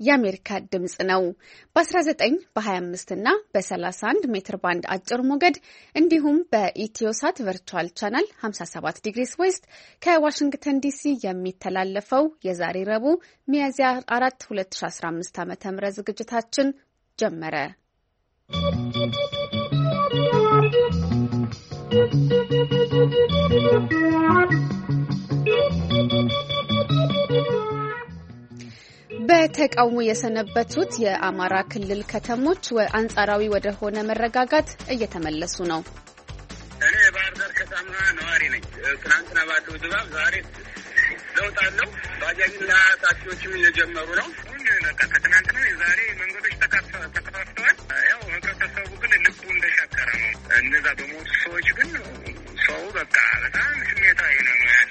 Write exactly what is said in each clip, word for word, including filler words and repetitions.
የአሜሪካ ድምጽ ነው። በ19 በ25 እና በ31 ሜትር ባንድ አጭር ሞገድ እንዲሁም በኢትዮሳት ቨርቹዋል ቻናል ሃምሳ ሰባት ዲግሪስ ዌስት ከዋሽንግተን ዲሲ የሚተላለፈው የዛሬ ረቡዕ ሚያዝያ አራት ሁለት ሺህ አስራ አምስት ዓ.ም ዝግጅታችን ጀመረ። በተቃውሞ የሰነበቱት የአማራ ክልል ከተሞች አንጻራዊ ወደ ሆነ መረጋጋት እየተመለሱ ነው። እኔ የባህር ዳር ከተማ ነዋሪ ነኝ። ትናንትና ባለው ድባብ ዛሬ ለውጥ አለው። ባጃጅና ታክሲዎችም እየጀመሩ ነው። በቃ ከትናንትና ዛሬ መንገዶች ተከፋፍተዋል። ያው ህብረተሰቡ ግን ልቡ እንደሻከረ ነው። እነዛ በሞቱ ሰዎች ግን ሰው በቃ በጣም ስሜታዊ ነው ያለው።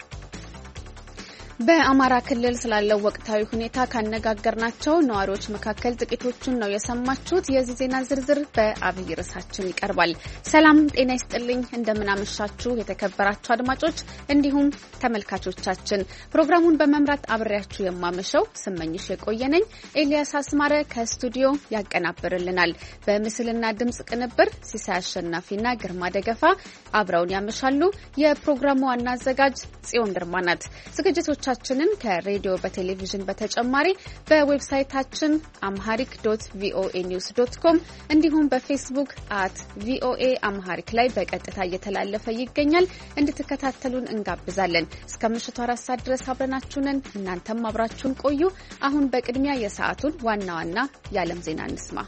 በአማራ ክልል ስላለው ወቅታዊ ሁኔታ ካነጋገርናቸው ነዋሪዎች መካከል ጥቂቶቹን ነው የሰማችሁት። የዚህ ዜና ዝርዝር በአብይ ርዕሳችን ይቀርባል። ሰላም ጤና ይስጥልኝ፣ እንደምናመሻችሁ የተከበራችሁ አድማጮች እንዲሁም ተመልካቾቻችን። ፕሮግራሙን በመምራት አብሬያችሁ የማመሸው ስመኝሽ የቆየነኝ። ኤልያስ አስማረ ከስቱዲዮ ያቀናብርልናል። በምስልና ድምጽ ቅንብር ሲሳይ አሸናፊና ግርማ ደገፋ አብረውን ያመሻሉ። የፕሮግራሙ ዋና አዘጋጅ ጽዮን ግርማ ናት። ዝግጅቶች ቻችንን ከሬዲዮ በቴሌቪዥን በተጨማሪ በዌብሳይታችን አምሃሪክ ዶት ቪኦኤ ኒውስ ዶት ኮም እንዲሁም በፌስቡክ አት ቪኦኤ አምሃሪክ ላይ በቀጥታ እየተላለፈ ይገኛል። እንድትከታተሉን እንጋብዛለን። እስከ ምሽቱ አራት ሰዓት ድረስ አብረናችሁንን እናንተም አብራችሁን ቆዩ። አሁን በቅድሚያ የሰዓቱን ዋና ዋና የዓለም ዜና እንስማ።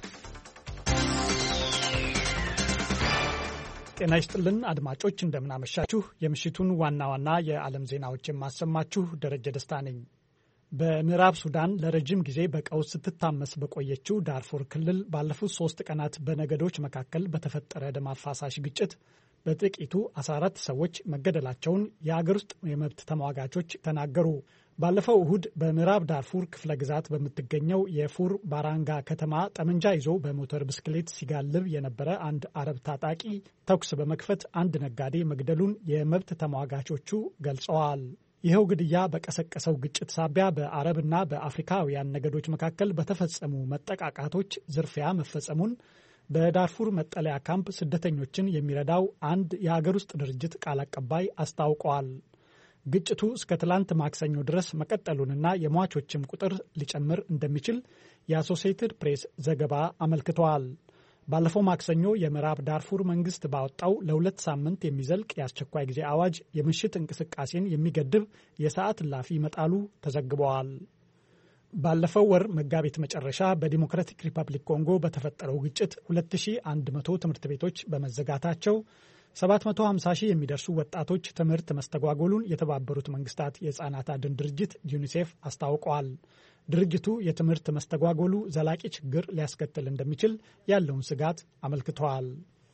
ጤና ይስጥልን አድማጮች፣ እንደምናመሻችሁ። የምሽቱን ዋና ዋና የዓለም ዜናዎች የማሰማችሁ ደረጀ ደስታ ነኝ። በምዕራብ ሱዳን ለረጅም ጊዜ በቀውስ ስትታመስ በቆየችው ዳርፉር ክልል ባለፉት ሶስት ቀናት በነገዶች መካከል በተፈጠረ ደም አፋሳሽ ግጭት በጥቂቱ አስራ አራት ሰዎች መገደላቸውን የአገር ውስጥ የመብት ተሟጋቾች ተናገሩ። ባለፈው እሁድ በምዕራብ ዳርፉር ክፍለ ግዛት በምትገኘው የፉር ባራንጋ ከተማ ጠመንጃ ይዞ በሞተር ብስክሌት ሲጋልብ የነበረ አንድ አረብ ታጣቂ ተኩስ በመክፈት አንድ ነጋዴ መግደሉን የመብት ተሟጋቾቹ ገልጸዋል። ይኸው ግድያ በቀሰቀሰው ግጭት ሳቢያ በአረብና በአፍሪካውያን ነገዶች መካከል በተፈጸሙ መጠቃቃቶች ዝርፊያ መፈጸሙን በዳርፉር መጠለያ ካምፕ ስደተኞችን የሚረዳው አንድ የሀገር ውስጥ ድርጅት ቃል አቀባይ አስታውቀዋል። ግጭቱ እስከ ትላንት ማክሰኞ ድረስ መቀጠሉንና የሟቾችም ቁጥር ሊጨምር እንደሚችል የአሶሲኤትድ ፕሬስ ዘገባ አመልክተዋል። ባለፈው ማክሰኞ የምዕራብ ዳርፉር መንግስት ባወጣው ለሁለት ሳምንት የሚዘልቅ የአስቸኳይ ጊዜ አዋጅ የምሽት እንቅስቃሴን የሚገድብ የሰዓት እላፊ መጣሉ ተዘግበዋል። ባለፈው ወር መጋቢት መጨረሻ በዲሞክራቲክ ሪፐብሊክ ኮንጎ በተፈጠረው ግጭት ሁለት ሺህ አንድ መቶ ትምህርት ቤቶች በመዘጋታቸው ሰባት መቶ ሃምሳ ሺህ የሚደርሱ ወጣቶች ትምህርት መስተጓጎሉን የተባበሩት መንግስታት የህፃናት አድን ድርጅት ዩኒሴፍ አስታውቀዋል። ድርጅቱ የትምህርት መስተጓጎሉ ዘላቂ ችግር ሊያስከትል እንደሚችል ያለውን ስጋት አመልክተዋል።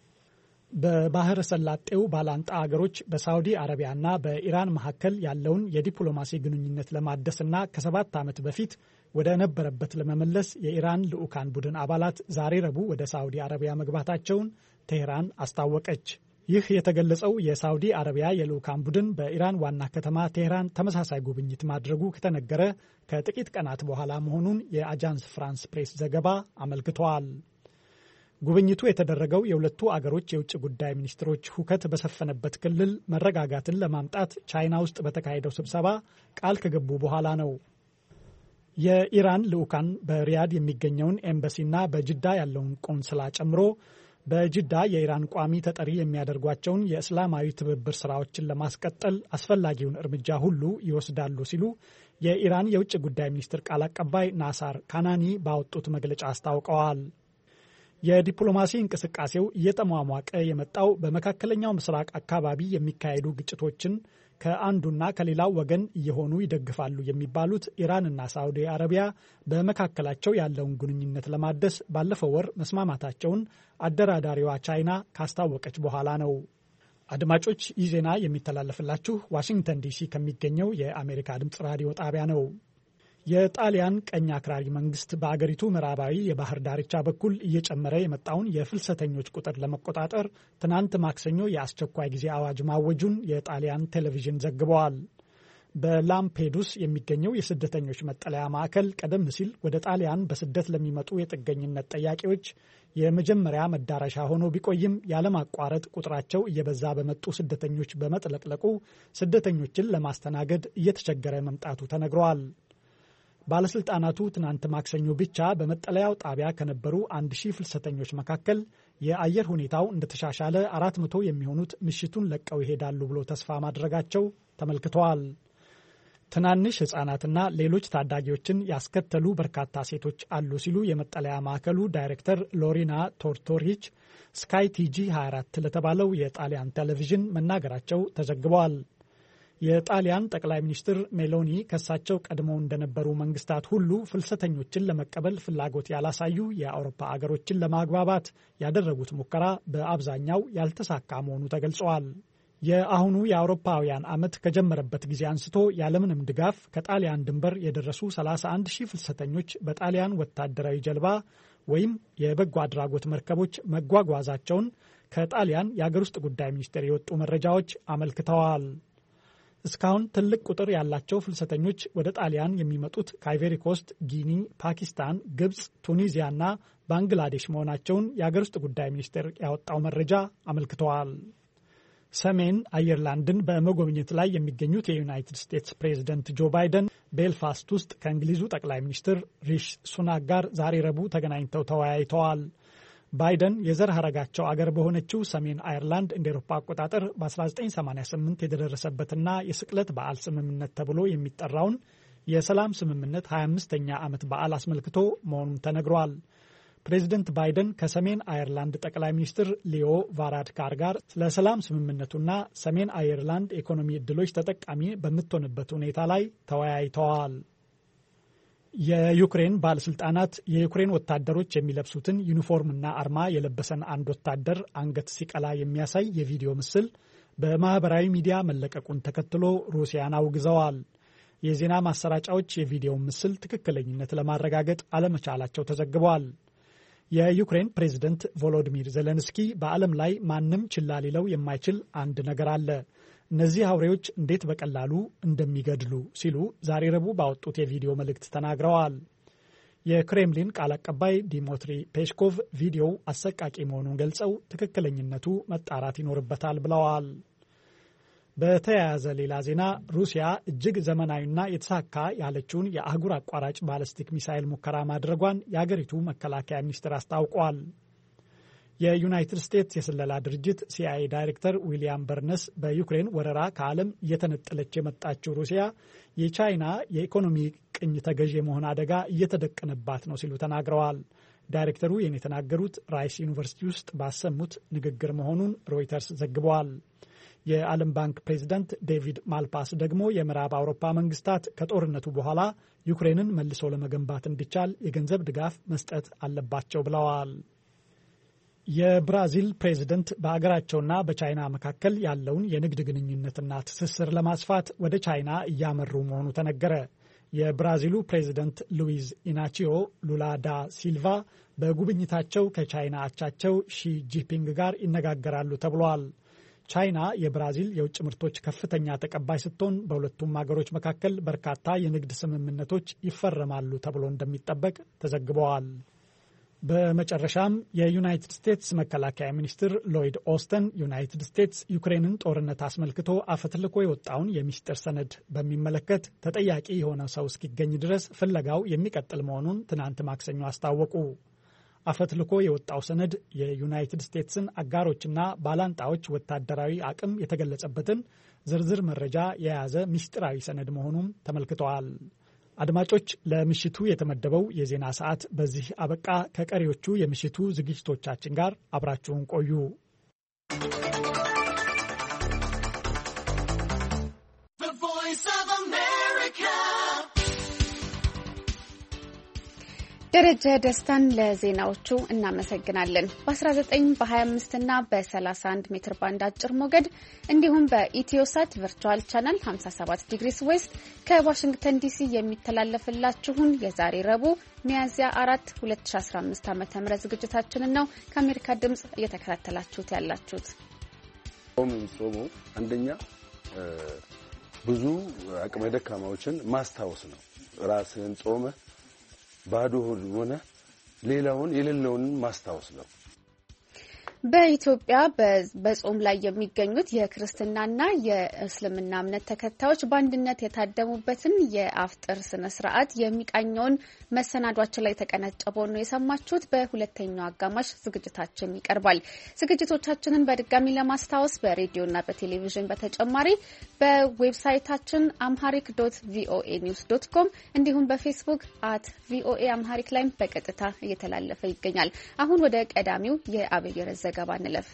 በባህረ ሰላጤው ባላንጣ አገሮች በሳውዲ አረቢያና በኢራን መካከል ያለውን የዲፕሎማሲ ግንኙነት ለማደስና ከሰባት ዓመት በፊት ወደ ነበረበት ለመመለስ የኢራን ልዑካን ቡድን አባላት ዛሬ ረቡዕ ወደ ሳውዲ አረቢያ መግባታቸውን ቴህራን አስታወቀች። ይህ የተገለጸው የሳውዲ አረቢያ የልዑካን ቡድን በኢራን ዋና ከተማ ቴህራን ተመሳሳይ ጉብኝት ማድረጉ ከተነገረ ከጥቂት ቀናት በኋላ መሆኑን የአጃንስ ፍራንስ ፕሬስ ዘገባ አመልክተዋል። ጉብኝቱ የተደረገው የሁለቱ አገሮች የውጭ ጉዳይ ሚኒስትሮች ሁከት በሰፈነበት ክልል መረጋጋትን ለማምጣት ቻይና ውስጥ በተካሄደው ስብሰባ ቃል ከገቡ በኋላ ነው። የኢራን ልዑካን በሪያድ የሚገኘውን ኤምባሲና በጅዳ ያለውን ቆንስላ ጨምሮ በጅዳ የኢራን ቋሚ ተጠሪ የሚያደርጓቸውን የእስላማዊ ትብብር ስራዎችን ለማስቀጠል አስፈላጊውን እርምጃ ሁሉ ይወስዳሉ ሲሉ የኢራን የውጭ ጉዳይ ሚኒስትር ቃል አቀባይ ናሳር ካናኒ ባወጡት መግለጫ አስታውቀዋል። የዲፕሎማሲ እንቅስቃሴው እየተሟሟቀ የመጣው በመካከለኛው ምስራቅ አካባቢ የሚካሄዱ ግጭቶችን ከአንዱና ከሌላው ወገን እየሆኑ ይደግፋሉ የሚባሉት ኢራንና ሳዑዲ አረቢያ በመካከላቸው ያለውን ግንኙነት ለማደስ ባለፈው ወር መስማማታቸውን አደራዳሪዋ ቻይና ካስታወቀች በኋላ ነው። አድማጮች፣ ይህ ዜና የሚተላለፍላችሁ ዋሽንግተን ዲሲ ከሚገኘው የአሜሪካ ድምጽ ራዲዮ ጣቢያ ነው። የጣሊያን ቀኝ አክራሪ መንግስት በአገሪቱ ምዕራባዊ የባህር ዳርቻ በኩል እየጨመረ የመጣውን የፍልሰተኞች ቁጥር ለመቆጣጠር ትናንት ማክሰኞ የአስቸኳይ ጊዜ አዋጅ ማወጁን የጣሊያን ቴሌቪዥን ዘግበዋል። በላምፔዱስ የሚገኘው የስደተኞች መጠለያ ማዕከል ቀደም ሲል ወደ ጣሊያን በስደት ለሚመጡ የጥገኝነት ጠያቂዎች የመጀመሪያ መዳረሻ ሆኖ ቢቆይም ያለማቋረጥ ቁጥራቸው እየበዛ በመጡ ስደተኞች በመጥለቅለቁ ስደተኞችን ለማስተናገድ እየተቸገረ መምጣቱ ተነግሯል። ባለስልጣናቱ ትናንት ማክሰኞ ብቻ በመጠለያው ጣቢያ ከነበሩ አንድ ሺህ ፍልሰተኞች መካከል የአየር ሁኔታው እንደተሻሻለ አራት መቶ የሚሆኑት ምሽቱን ለቀው ይሄዳሉ ብሎ ተስፋ ማድረጋቸው ተመልክተዋል። ትናንሽ ህጻናትና ሌሎች ታዳጊዎችን ያስከተሉ በርካታ ሴቶች አሉ ሲሉ የመጠለያ ማዕከሉ ዳይሬክተር ሎሪና ቶርቶሪች ስካይ ቲጂ ሃያ አራት ለተባለው የጣሊያን ቴሌቪዥን መናገራቸው ተዘግበዋል። የጣሊያን ጠቅላይ ሚኒስትር ሜሎኒ ከሳቸው ቀድመው እንደነበሩ መንግስታት ሁሉ ፍልሰተኞችን ለመቀበል ፍላጎት ያላሳዩ የአውሮፓ አገሮችን ለማግባባት ያደረጉት ሙከራ በአብዛኛው ያልተሳካ መሆኑ ተገልጸዋል። የአሁኑ የአውሮፓውያን ዓመት ከጀመረበት ጊዜ አንስቶ ያለምንም ድጋፍ ከጣሊያን ድንበር የደረሱ ሰላሳ አንድ ሺህ ፍልሰተኞች በጣሊያን ወታደራዊ ጀልባ ወይም የበጎ አድራጎት መርከቦች መጓጓዛቸውን ከጣሊያን የአገር ውስጥ ጉዳይ ሚኒስቴር የወጡ መረጃዎች አመልክተዋል። እስካሁን ትልቅ ቁጥር ያላቸው ፍልሰተኞች ወደ ጣሊያን የሚመጡት ከአይቨሪ ኮስት፣ ጊኒ፣ ፓኪስታን፣ ግብጽ፣ ቱኒዚያና ባንግላዴሽ መሆናቸውን የአገር ውስጥ ጉዳይ ሚኒስቴር ያወጣው መረጃ አመልክተዋል። ሰሜን አየርላንድን በመጎብኘት ላይ የሚገኙት የዩናይትድ ስቴትስ ፕሬዝደንት ጆ ባይደን ቤልፋስት ውስጥ ከእንግሊዙ ጠቅላይ ሚኒስትር ሪሺ ሱናክ ጋር ዛሬ ረቡዕ ተገናኝተው ተወያይተዋል። ባይደን የዘር ሐረጋቸው አገር በሆነችው ሰሜን አየርላንድ እንደ ኤሮፓ አቆጣጠር በ1988 የተደረሰበትና የስቅለት በዓል ስምምነት ተብሎ የሚጠራውን የሰላም ስምምነት ሀያ አምስተኛ ዓመት በዓል አስመልክቶ መሆኑን ተነግሯል። ፕሬዚደንት ባይደን ከሰሜን አየርላንድ ጠቅላይ ሚኒስትር ሊዮ ቫራድካር ጋር ስለ ሰላም ስምምነቱና ሰሜን አየርላንድ ኢኮኖሚ ዕድሎች ተጠቃሚ በምትሆንበት ሁኔታ ላይ ተወያይተዋል። የዩክሬን ባለስልጣናት የዩክሬን ወታደሮች የሚለብሱትን ዩኒፎርምና አርማ የለበሰን አንድ ወታደር አንገት ሲቀላ የሚያሳይ የቪዲዮ ምስል በማህበራዊ ሚዲያ መለቀቁን ተከትሎ ሩሲያን አውግዘዋል። የዜና ማሰራጫዎች የቪዲዮ ምስል ትክክለኝነት ለማረጋገጥ አለመቻላቸው ተዘግበዋል። የዩክሬን ፕሬዝደንት ቮሎዲሚር ዜሌንስኪ በዓለም ላይ ማንም ችላ ሊለው የማይችል አንድ ነገር አለ፣ እነዚህ አውሬዎች እንዴት በቀላሉ እንደሚገድሉ ሲሉ ዛሬ ረቡዕ ባወጡት የቪዲዮ መልእክት ተናግረዋል። የክሬምሊን ቃል አቀባይ ዲሚትሪ ፔስኮቭ ቪዲዮው አሰቃቂ መሆኑን ገልጸው ትክክለኝነቱ መጣራት ይኖርበታል ብለዋል። በተያያዘ ሌላ ዜና ሩሲያ እጅግ ዘመናዊና የተሳካ ያለችውን የአህጉር አቋራጭ ባለስቲክ ሚሳይል ሙከራ ማድረጓን የአገሪቱ መከላከያ ሚኒስቴር አስታውቋል። የዩናይትድ ስቴትስ የስለላ ድርጅት ሲአይኤ ዳይሬክተር ዊሊያም በርነስ በዩክሬን ወረራ ከዓለም እየተነጠለች የመጣችው ሩሲያ የቻይና የኢኮኖሚ ቅኝ ተገዥ የመሆን አደጋ እየተደቀነባት ነው ሲሉ ተናግረዋል። ዳይሬክተሩ ይህን የተናገሩት ራይስ ዩኒቨርሲቲ ውስጥ ባሰሙት ንግግር መሆኑን ሮይተርስ ዘግበዋል። የዓለም ባንክ ፕሬዚዳንት ዴቪድ ማልፓስ ደግሞ የምዕራብ አውሮፓ መንግስታት ከጦርነቱ በኋላ ዩክሬንን መልሶ ለመገንባት እንዲቻል የገንዘብ ድጋፍ መስጠት አለባቸው ብለዋል። የብራዚል ፕሬዝደንት በአገራቸውና በቻይና መካከል ያለውን የንግድ ግንኙነትና ትስስር ለማስፋት ወደ ቻይና እያመሩ መሆኑ ተነገረ። የብራዚሉ ፕሬዝደንት ሉዊዝ ኢናቺዮ ሉላ ዳ ሲልቫ በጉብኝታቸው ከቻይና አቻቸው ሺ ጂንፒንግ ጋር ይነጋገራሉ ተብሏል። ቻይና የብራዚል የውጭ ምርቶች ከፍተኛ ተቀባይ ስትሆን በሁለቱም ሀገሮች መካከል በርካታ የንግድ ስምምነቶች ይፈረማሉ ተብሎ እንደሚጠበቅ ተዘግበዋል። በመጨረሻም የዩናይትድ ስቴትስ መከላከያ ሚኒስትር ሎይድ ኦስተን ዩናይትድ ስቴትስ ዩክሬንን ጦርነት አስመልክቶ አፈትልኮ የወጣውን የሚስጥር ሰነድ በሚመለከት ተጠያቂ የሆነ ሰው እስኪገኝ ድረስ ፍለጋው የሚቀጥል መሆኑን ትናንት ማክሰኞ አስታወቁ። አፈትልኮ የወጣው ሰነድ የዩናይትድ ስቴትስን አጋሮችና ባላንጣዎች ወታደራዊ አቅም የተገለጸበትን ዝርዝር መረጃ የያዘ ምስጢራዊ ሰነድ መሆኑም ተመልክተዋል። አድማጮች፣ ለምሽቱ የተመደበው የዜና ሰዓት በዚህ አበቃ። ከቀሪዎቹ የምሽቱ ዝግጅቶቻችን ጋር አብራችሁን ቆዩ። ደረጀ ደስታን ለዜናዎቹ እናመሰግናለን። በ19 በ25 እና በ31 ሜትር ባንድ አጭር ሞገድ እንዲሁም በኢትዮሳት ቨርቹዋል ቻናል ሃምሳ ሰባት ዲግሪስ ዌስት ከዋሽንግተን ዲሲ የሚተላለፍላችሁን የዛሬ ረቡዕ ሚያዝያ አራት ሁለት ሺ አስራ አምስት ዓ.ም ዝግጅታችንን ነው ከአሜሪካ ድምጽ እየተከታተላችሁት ያላችሁት። ጾሙ ጾሙ አንደኛ ብዙ አቅመ ደካማዎችን ማስታወስ ነው። ራስን ጾመ ባዶ ሆነ ሌላውን የሌለውን ማስታወስ ነው። በኢትዮጵያ በጾም ላይ የሚገኙት የክርስትናና የእስልምና እምነት ተከታዮች በአንድነት የታደሙበትን የአፍጥር ስነ ስርዓት የሚቃኘውን መሰናዷችን ላይ ተቀነጨበው ነው የሰማችሁት። በሁለተኛው አጋማሽ ዝግጅታችን ይቀርባል። ዝግጅቶቻችንን በድጋሚ ለማስታወስ በሬዲዮና በቴሌቪዥን በተጨማሪ በዌብሳይታችን አምሃሪክ ዶት ቪኦኤ ኒውስ ዶት ኮም እንዲሁም በፌስቡክ አት ቪኦኤ አምሃሪክ ላይ በቀጥታ እየተላለፈ ይገኛል። አሁን ወደ ቀዳሚው የአብይ ርዕስ ዘገባ እንለፍ።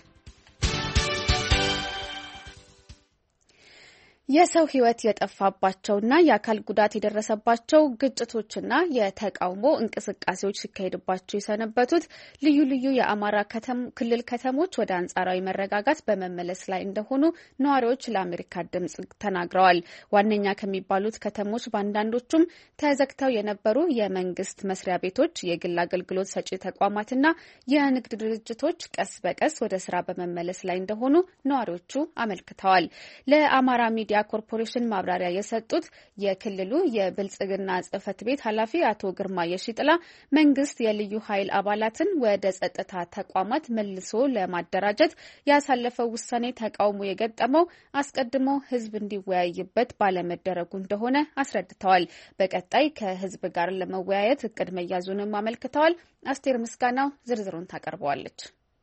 የሰው ሕይወት የጠፋባቸውና የአካል ጉዳት የደረሰባቸው ግጭቶችና የተቃውሞ እንቅስቃሴዎች ሲካሄድባቸው የሰነበቱት ልዩ ልዩ የአማራ ክልል ከተሞች ወደ አንጻራዊ መረጋጋት በመመለስ ላይ እንደሆኑ ነዋሪዎች ለአሜሪካ ድምጽ ተናግረዋል። ዋነኛ ከሚባሉት ከተሞች በአንዳንዶቹም ተዘግተው የነበሩ የመንግስት መስሪያ ቤቶች፣ የግል አገልግሎት ሰጪ ተቋማትና የንግድ ድርጅቶች ቀስ በቀስ ወደ ስራ በመመለስ ላይ እንደሆኑ ነዋሪዎቹ አመልክተዋል። ለአማራ ሚዲያ ኮርፖሬሽን ማብራሪያ የሰጡት የክልሉ የብልጽግና ጽህፈት ቤት ኃላፊ አቶ ግርማ የሺጥላ መንግስት የልዩ ኃይል አባላትን ወደ ጸጥታ ተቋማት መልሶ ለማደራጀት ያሳለፈው ውሳኔ ተቃውሞ የገጠመው አስቀድሞ ህዝብ እንዲወያይበት ባለመደረጉ እንደሆነ አስረድተዋል። በቀጣይ ከህዝብ ጋር ለመወያየት እቅድ መያዙንም አመልክተዋል። አስቴር ምስጋናው ዝርዝሩን ታቀርበዋለች።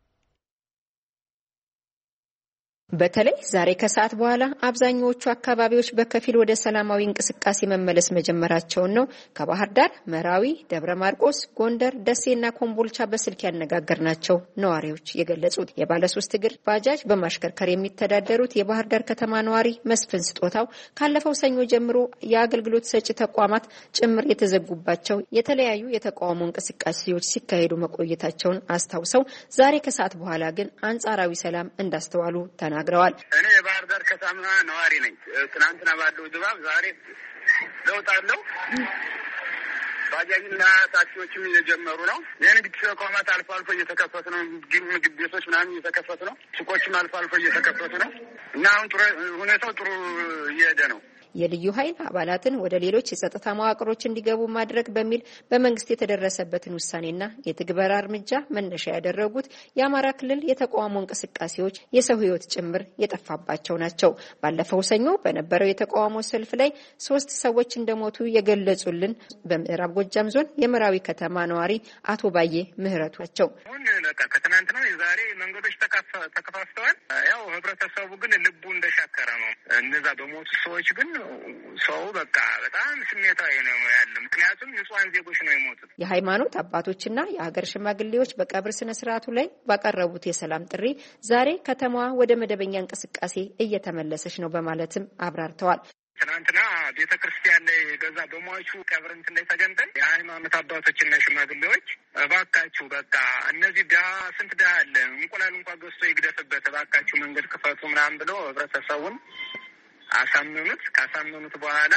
በተለይ ዛሬ ከሰዓት በኋላ አብዛኛዎቹ አካባቢዎች በከፊል ወደ ሰላማዊ እንቅስቃሴ መመለስ መጀመራቸውን ነው ከባህር ዳር፣ መራዊ፣ ደብረ ማርቆስ፣ ጎንደር፣ ደሴና ኮምቦልቻ በስልክ ያነጋገርናቸው ነዋሪዎች የገለጹት። የባለ ሶስት እግር ባጃጅ በማሽከርከር የሚተዳደሩት የባህር ዳር ከተማ ነዋሪ መስፍን ስጦታው ካለፈው ሰኞ ጀምሮ የአገልግሎት ሰጪ ተቋማት ጭምር የተዘጉባቸው የተለያዩ የተቃውሞ እንቅስቃሴዎች ሲካሄዱ መቆየታቸውን አስታውሰው ዛሬ ከሰዓት በኋላ ግን አንጻራዊ ሰላም እንዳስተዋሉ ተናግረዋል። እኔ የባህር ዳር ከተማ ነዋሪ ነኝ። ትናንትና ባለው ድባብ ዛሬ ለውጥ አለው። ባጃጅና ታክሲዎችም እየጀመሩ ነው። የንግድ ተቋማት አልፎ አልፎ እየተከፈቱ ነው። ምግብ ቤቶች ምናምን እየተከፈቱ ነው። ሱቆችም አልፎ አልፎ እየተከፈቱ ነው እና አሁን ጥሩ ሁኔታው ጥሩ እየሄደ ነው። የልዩ ኃይል አባላትን ወደ ሌሎች የጸጥታ መዋቅሮች እንዲገቡ ማድረግ በሚል በመንግስት የተደረሰበትን ውሳኔና የትግበራ እርምጃ መነሻ ያደረጉት የአማራ ክልል የተቃውሞ እንቅስቃሴዎች የሰው ሕይወት ጭምር የጠፋባቸው ናቸው። ባለፈው ሰኞ በነበረው የተቃውሞ ሰልፍ ላይ ሶስት ሰዎች እንደሞቱ የገለጹልን በምዕራብ ጎጃም ዞን የመራዊ ከተማ ነዋሪ አቶ ባዬ ምህረቱ ናቸው። ከትናንትና የዛሬ መንገዶች ተከፋፍተዋል። ያው ህብረተሰቡ ግን ልቡ እንደሻከረ ነው። እነዛ በሞቱ ሰዎች ግን ሰው በቃ በጣም ስሜታዊ ነው ያለው። ምክንያቱም ንጹሃን ዜጎች ነው የሞቱት። የሃይማኖት አባቶችና የሀገር ሽማግሌዎች በቀብር ስነ ስርዓቱ ላይ ባቀረቡት የሰላም ጥሪ ዛሬ ከተማዋ ወደ መደበኛ እንቅስቃሴ እየተመለሰች ነው በማለትም አብራርተዋል። ትናንትና ቤተክርስቲያን ላይ ገዛ በሟቹ ቀብር እንትን ላይ ተገንተን የሃይማኖት አባቶችና ሽማግሌዎች እባካችሁ በቃ እነዚህ ዳ ስንት ዳ አለ እንቁላል እንኳን ገዝቶ ይግደፍበት እባካችሁ መንገድ ክፈቱ ምናምን ብለው ህብረተሰቡን አሳመኑት። ካሳመኑት በኋላ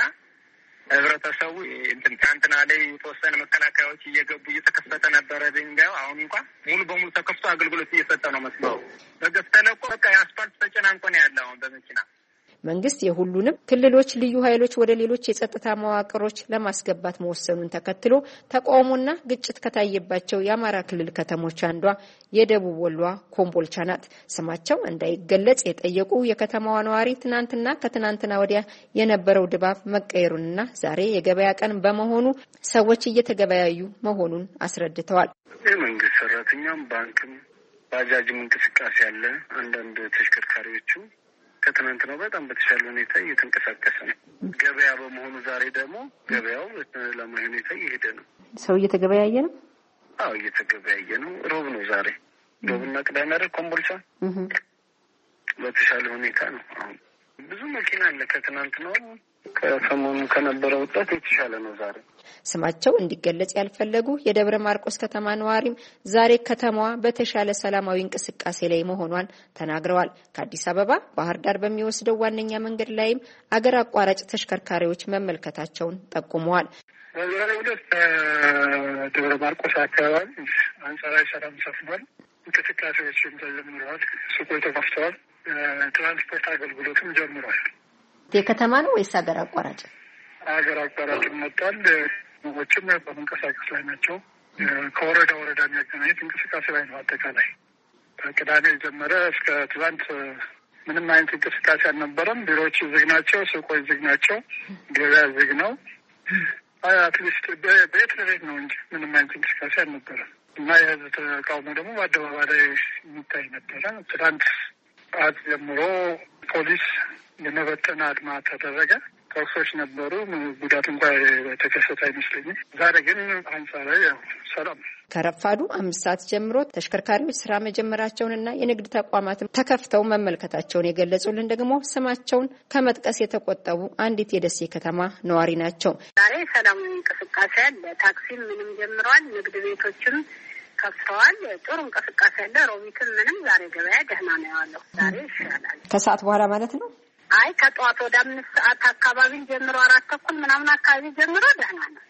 ህብረተሰቡ እንትን ትናንትና ላይ የተወሰነ መከላከያዎች እየገቡ እየተከፈተ ነበረ ድንጋዩ። አሁን እንኳን ሙሉ በሙሉ ተከፍቶ አገልግሎት እየሰጠ ነው መስለው በገፍ ተለቆ በቃ የአስፋልት ተጨናንቆ ነው ያለው አሁን በመኪና። መንግስት የሁሉንም ክልሎች ልዩ ኃይሎች ወደ ሌሎች የጸጥታ መዋቅሮች ለማስገባት መወሰኑን ተከትሎ ተቃውሞና ግጭት ከታየባቸው የአማራ ክልል ከተሞች አንዷ የደቡብ ወሏ ኮምቦልቻ ናት። ስማቸው እንዳይገለጽ የጠየቁ የከተማዋ ነዋሪ ትናንትና ከትናንትና ወዲያ የነበረው ድባብ መቀየሩንና ዛሬ የገበያ ቀን በመሆኑ ሰዎች እየተገበያዩ መሆኑን አስረድተዋል። የመንግስት ሰራተኛም ባንክም ባጃጅም እንቅስቃሴ አለ። አንዳንድ ተሽከርካሪዎቹ ከትናንት ነው በጣም በተሻለ ሁኔታ እየተንቀሳቀሰ ነው። ገበያ በመሆኑ ዛሬ ደግሞ ገበያው ለማይ ሁኔታ እየሄደ ነው። ሰው እየተገበያየ ነው። አዎ እየተገበያየ ነው። ሮብ ነው ዛሬ። ሮብና ቅዳሜ አይደል ኮምቦልቻ በተሻለ ሁኔታ ነው። አሁን ብዙ መኪና አለ። ከትናንት ነው ከሰሞኑ ከነበረው ወጣት የተሻለ ነው ዛሬ። ስማቸው እንዲገለጽ ያልፈለጉ የደብረ ማርቆስ ከተማ ነዋሪም ዛሬ ከተማዋ በተሻለ ሰላማዊ እንቅስቃሴ ላይ መሆኗን ተናግረዋል። ከአዲስ አበባ ባህር ዳር በሚወስደው ዋነኛ መንገድ ላይም አገር አቋራጭ ተሽከርካሪዎች መመልከታቸውን ጠቁመዋል። በዛሬ ሁለት ደብረ ማርቆስ አካባቢ አንጻራዊ ሰላም ሰፍኗል። እንቅስቃሴዎችም ተጀምረዋል። ሱቆች ተከፍተዋል። ትራንስፖርት አገልግሎትም ጀምሯል። የከተማ ነው ወይስ ሀገር አቋራጭ? ሀገር አቋራጭ መጥቷል። ወጭም በመንቀሳቀስ ላይ ናቸው። ከወረዳ ወረዳ የሚያገናኙት እንቅስቃሴ ላይ ነው። አጠቃላይ ከቅዳሜ ጀመረ እስከ ትላንት ምንም አይነት እንቅስቃሴ አልነበረም። ቢሮዎች ዝግ ናቸው፣ ሱቆች ዝግ ናቸው፣ ገበያ ዝግ ነው። አትሊስት ቤት ለቤት ነው እንጂ ምንም አይነት እንቅስቃሴ አልነበረም እና የህዝብ ተቃውሞ ደግሞ በአደባባይ ላይ የሚታይ ነበረ። ትላንት ሰዓት ጀምሮ ፖሊስ የመበተን አድማ ተደረገ። ተኩሶች ነበሩ። ጉዳት እንኳን የተከሰተ አይመስለኝም። ዛሬ ግን አንጻራዊ ያው ሰላም። ከረፋዱ አምስት ሰዓት ጀምሮ ተሽከርካሪዎች ስራ መጀመራቸውንና የንግድ ተቋማትም ተከፍተው መመልከታቸውን የገለጹልን ደግሞ ስማቸውን ከመጥቀስ የተቆጠቡ አንዲት የደሴ ከተማ ነዋሪ ናቸው። ዛሬ ሰላም እንቅስቃሴ አለ። ታክሲም ምንም ጀምሯል። ንግድ ቤቶችም ከፍተዋል። ጥሩ እንቅስቃሴ አለ። ሮቢትም ምንም ዛሬ ገበያ ደህና ነው ያለው። ዛሬ ይሻላል። ከሰዓት በኋላ ማለት ነው። አይ ከጠዋት ወደ አምስት ሰዓት አካባቢ ጀምሮ አራት ተኩል ምናምን አካባቢ ጀምሮ ደህና ነው።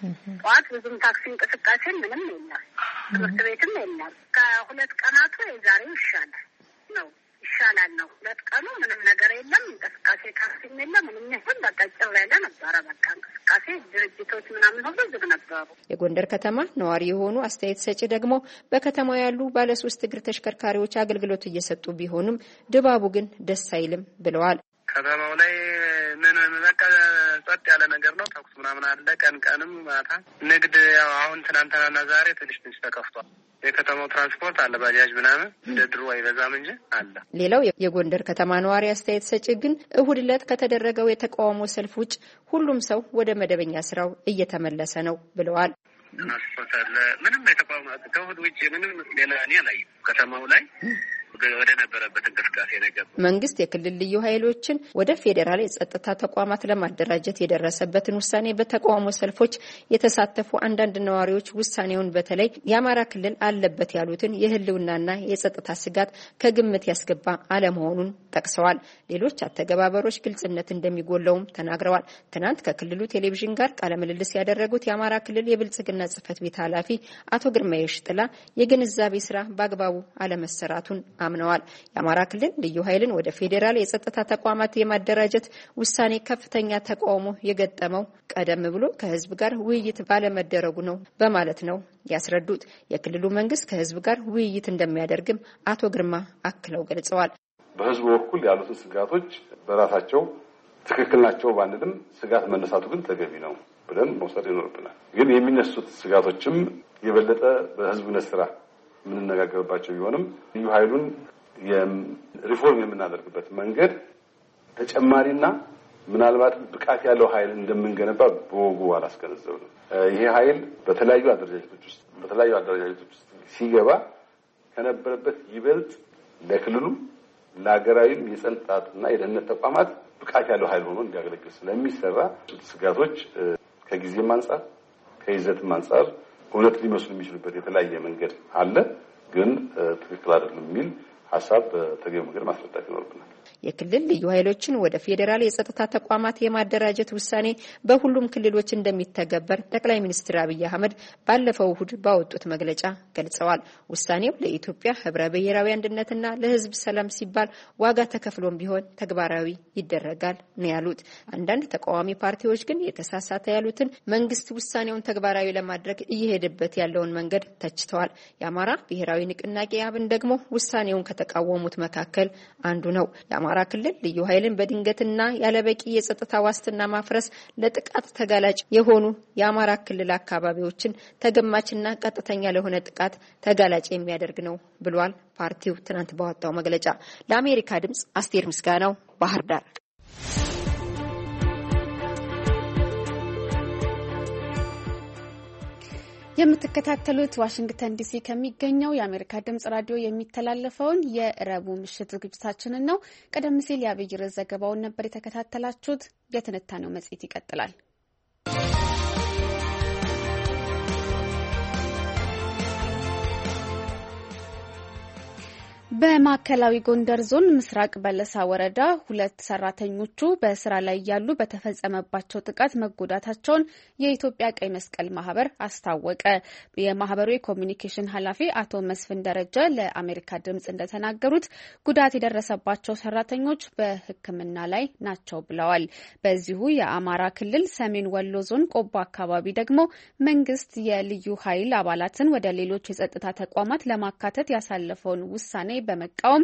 ጠዋት ብዙም ታክሲ እንቅስቃሴ ምንም የለም። ትምህርት ቤትም የለም። ከሁለት ቀናቱ የዛሬው ይሻላል ነው ይሻላል ነው። ሁለት ቀኑ ምንም ነገር የለም። እንቅስቃሴ ታክሲም የለም። ምንም ይሁን በቃ ጭር ያለ ነበረ። በቃ እንቅስቃሴ ድርጅቶች ምናምን ሁሉ ዝግ ነበሩ። የጎንደር ከተማ ነዋሪ የሆኑ አስተያየት ሰጪ ደግሞ በከተማው ያሉ ባለ ሶስት እግር ተሽከርካሪዎች አገልግሎት እየሰጡ ቢሆንም ድባቡ ግን ደስ አይልም ብለዋል። ከተማው ላይ ምን በቃ ጸጥ ያለ ነገር ነው። ተኩስ ምናምን አለ። ቀን ቀንም ማታ ንግድ ያው አሁን ትናንትናና ዛሬ ትንሽ ትንሽ ተከፍቷል። የከተማው ትራንስፖርት አለ፣ ባጃጅ ምናምን እንደ ድሮ አይበዛም እንጂ አለ። ሌላው የጎንደር ከተማ ነዋሪ አስተያየት ሰጪ ግን እሁድ ዕለት ከተደረገው የተቃውሞ ሰልፍ ውጭ ሁሉም ሰው ወደ መደበኛ ስራው እየተመለሰ ነው ብለዋል። ትራንስፖርት አለ። ምንም የተቃውሞ ከእሁድ ውጭ ምንም ሌላ እኔ አላየሁም። ከተማው ላይ ወደ ነበረበት እንቅስቃሴ ነገር መንግስት የክልል ልዩ ኃይሎችን ወደ ፌዴራል የጸጥታ ተቋማት ለማደራጀት የደረሰበትን ውሳኔ በተቃውሞ ሰልፎች የተሳተፉ አንዳንድ ነዋሪዎች ውሳኔውን በተለይ የአማራ ክልል አለበት ያሉትን የህልውናና የጸጥታ ስጋት ከግምት ያስገባ አለመሆኑን ጠቅሰዋል። ሌሎች አተገባበሮች ግልጽነት እንደሚጎለውም ተናግረዋል። ትናንት ከክልሉ ቴሌቪዥን ጋር ቃለ ምልልስ ያደረጉት የአማራ ክልል የብልጽግና ጽህፈት ቤት ኃላፊ አቶ ግርማዬ ሽጥላ የግንዛቤ ስራ በአግባቡ አለመሰራቱን አምነዋል። የአማራ ክልል ልዩ ኃይልን ወደ ፌዴራል የጸጥታ ተቋማት የማደራጀት ውሳኔ ከፍተኛ ተቃውሞ የገጠመው ቀደም ብሎ ከህዝብ ጋር ውይይት ባለመደረጉ ነው በማለት ነው ያስረዱት። የክልሉ መንግስት ከህዝብ ጋር ውይይት እንደሚያደርግም አቶ ግርማ አክለው ገልጸዋል። በህዝቡ በኩል ያሉት ስጋቶች በራሳቸው ትክክል ናቸው ባንልም ስጋት መነሳቱ ግን ተገቢ ነው ብለን መውሰድ ይኖርብናል። ግን የሚነሱት ስጋቶችም የበለጠ በህዝብነት ስራ የምንነጋገርባቸው ቢሆንም ልዩ ኃይሉን የሪፎርም የምናደርግበት መንገድ ተጨማሪና ምናልባት ብቃት ያለው ኃይል እንደምንገነባ በወጉ አላስገነዘብንም። ይሄ ኃይል በተለያዩ አደረጃጀቶች ውስጥ በተለያዩ አደረጃጀቶች ውስጥ ሲገባ ከነበረበት ይበልጥ ለክልሉ ለሀገራዊም የጸጥታና የደህንነት ተቋማት ብቃት ያለው ኃይል ሆኖ እንዲያገለግል ስለሚሰራ ስጋቶች ከጊዜም አንጻር ከይዘትም አንጻር ሁለት ሊመስሉ የሚችሉበት የተለያየ መንገድ አለ። ግን ትክክል አይደለም የሚል ሐሳብ በተገቢው መንገድ ማስረዳት ይኖርብናል። የክልል ልዩ ኃይሎችን ወደ ፌዴራል የጸጥታ ተቋማት የማደራጀት ውሳኔ በሁሉም ክልሎች እንደሚተገበር ጠቅላይ ሚኒስትር አብይ አህመድ ባለፈው እሁድ ባወጡት መግለጫ ገልጸዋል። ውሳኔው ለኢትዮጵያ ህብረ ብሔራዊ አንድነትና ለህዝብ ሰላም ሲባል ዋጋ ተከፍሎም ቢሆን ተግባራዊ ይደረጋል ነው ያሉት። አንዳንድ ተቃዋሚ ፓርቲዎች ግን የተሳሳተ ያሉትን መንግስት ውሳኔውን ተግባራዊ ለማድረግ እየሄደበት ያለውን መንገድ ተችተዋል። የአማራ ብሔራዊ ንቅናቄ አብን ደግሞ ውሳኔውን ከተቃወሙት መካከል አንዱ ነው። የአማራ ክልል ልዩ ኃይልን በድንገትና ያለበቂ የጸጥታ ዋስትና ማፍረስ ለጥቃት ተጋላጭ የሆኑ የአማራ ክልል አካባቢዎችን ተገማችና ቀጥተኛ ለሆነ ጥቃት ተጋላጭ የሚያደርግ ነው ብሏል። ፓርቲው ትናንት ባወጣው መግለጫ። ለአሜሪካ ድምጽ አስቴር ምስጋናው ባህር ዳር። የምትከታተሉት ዋሽንግተን ዲሲ ከሚገኘው የአሜሪካ ድምጽ ራዲዮ የሚተላለፈውን የረቡዕ ምሽት ዝግጅታችንን ነው። ቀደም ሲል የአብይ ርዕስ ዘገባውን ነበር የተከታተላችሁት። የትንታኔው መጽሔት ይቀጥላል። በማዕከላዊ ጎንደር ዞን ምስራቅ በለሳ ወረዳ ሁለት ሰራተኞቹ በስራ ላይ ያሉ በተፈጸመባቸው ጥቃት መጎዳታቸውን የኢትዮጵያ ቀይ መስቀል ማህበር አስታወቀ። የማህበሩ የኮሚኒኬሽን ኃላፊ አቶ መስፍን ደረጀ ለአሜሪካ ድምጽ እንደተናገሩት ጉዳት የደረሰባቸው ሰራተኞች በሕክምና ላይ ናቸው ብለዋል። በዚሁ የአማራ ክልል ሰሜን ወሎ ዞን ቆቦ አካባቢ ደግሞ መንግስት የልዩ ኃይል አባላትን ወደ ሌሎች የጸጥታ ተቋማት ለማካተት ያሳለፈውን ውሳኔ በመቃወም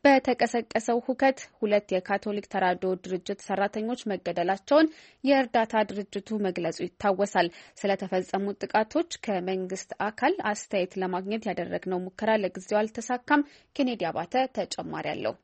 በተቀሰቀሰው ሁከት ሁለት የካቶሊክ ተራድኦ ድርጅት ሰራተኞች መገደላቸውን የእርዳታ ድርጅቱ መግለጹ ይታወሳል። ስለተፈጸሙት ጥቃቶች ከመንግስት አካል አስተያየት ለማግኘት ያደረግነው ሙከራ ለጊዜው አልተሳካም። ኬኔዲ አባተ ተጨማሪ አለው።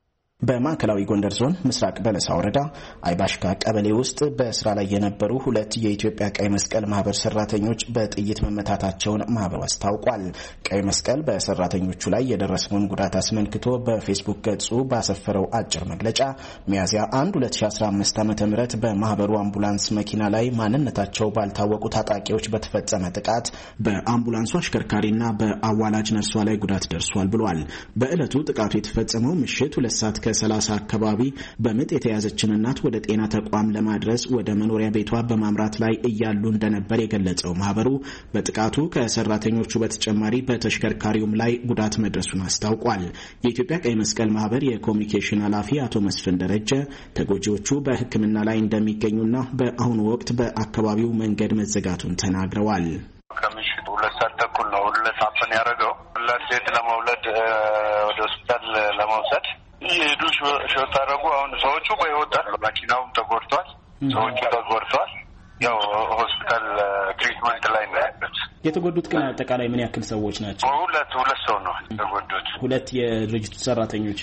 በማዕከላዊ ጎንደር ዞን ምስራቅ በለሳ ወረዳ አይባሽካ ቀበሌ ውስጥ በስራ ላይ የነበሩ ሁለት የኢትዮጵያ ቀይ መስቀል ማህበር ሰራተኞች በጥይት መመታታቸውን ማህበሩ አስታውቋል። ቀይ መስቀል በሰራተኞቹ ላይ የደረሰውን ጉዳት አስመልክቶ በፌስቡክ ገጹ ባሰፈረው አጭር መግለጫ ሚያዝያ አንድ ሁለት ሺ አስራ አምስት ዓመተ ምህረት በማህበሩ አምቡላንስ መኪና ላይ ማንነታቸው ባልታወቁ ታጣቂዎች በተፈጸመ ጥቃት በአምቡላንሱ አሽከርካሪና በአዋላጅ ነርሷ ላይ ጉዳት ደርሷል ብሏል። በዕለቱ ጥቃቱ የተፈጸመው ምሽት ሁለት ሰዓት ከሰላሳ አካባቢ በምጥ የተያዘችን እናት ወደ ጤና ተቋም ለማድረስ ወደ መኖሪያ ቤቷ በማምራት ላይ እያሉ እንደነበር የገለጸው ማህበሩ በጥቃቱ ከሰራተኞቹ በተጨማሪ በተሽከርካሪውም ላይ ጉዳት መድረሱን አስታውቋል። የኢትዮጵያ ቀይ መስቀል ማህበር የኮሚኒኬሽን ኃላፊ አቶ መስፍን ደረጀ ተጎጂዎቹ በሕክምና ላይ እንደሚገኙና በአሁኑ ወቅት በአካባቢው መንገድ መዘጋቱን ተናግረዋል። ከምሽቱ ሁለት ሰዓት ተኩል ነው ሁለት አፈን ያደረገው ሁለት ሴት ለመውለድ ወደ ሆስፒታል ለመውሰድ ይሄዱ ሾት አደረጉ። አሁን ሰዎቹ በህይወት አሉ። መኪናውም ተጎድቷል፣ ሰዎቹ ተጎድቷል። ያው ሆስፒታል ትሪትመንት ላይ ነው ያሉት። የተጎዱት ግን አጠቃላይ ምን ያክል ሰዎች ናቸው? ሁለት ሁለት ሰው ነው የተጎዱት። ሁለት የድርጅቱ ሰራተኞች።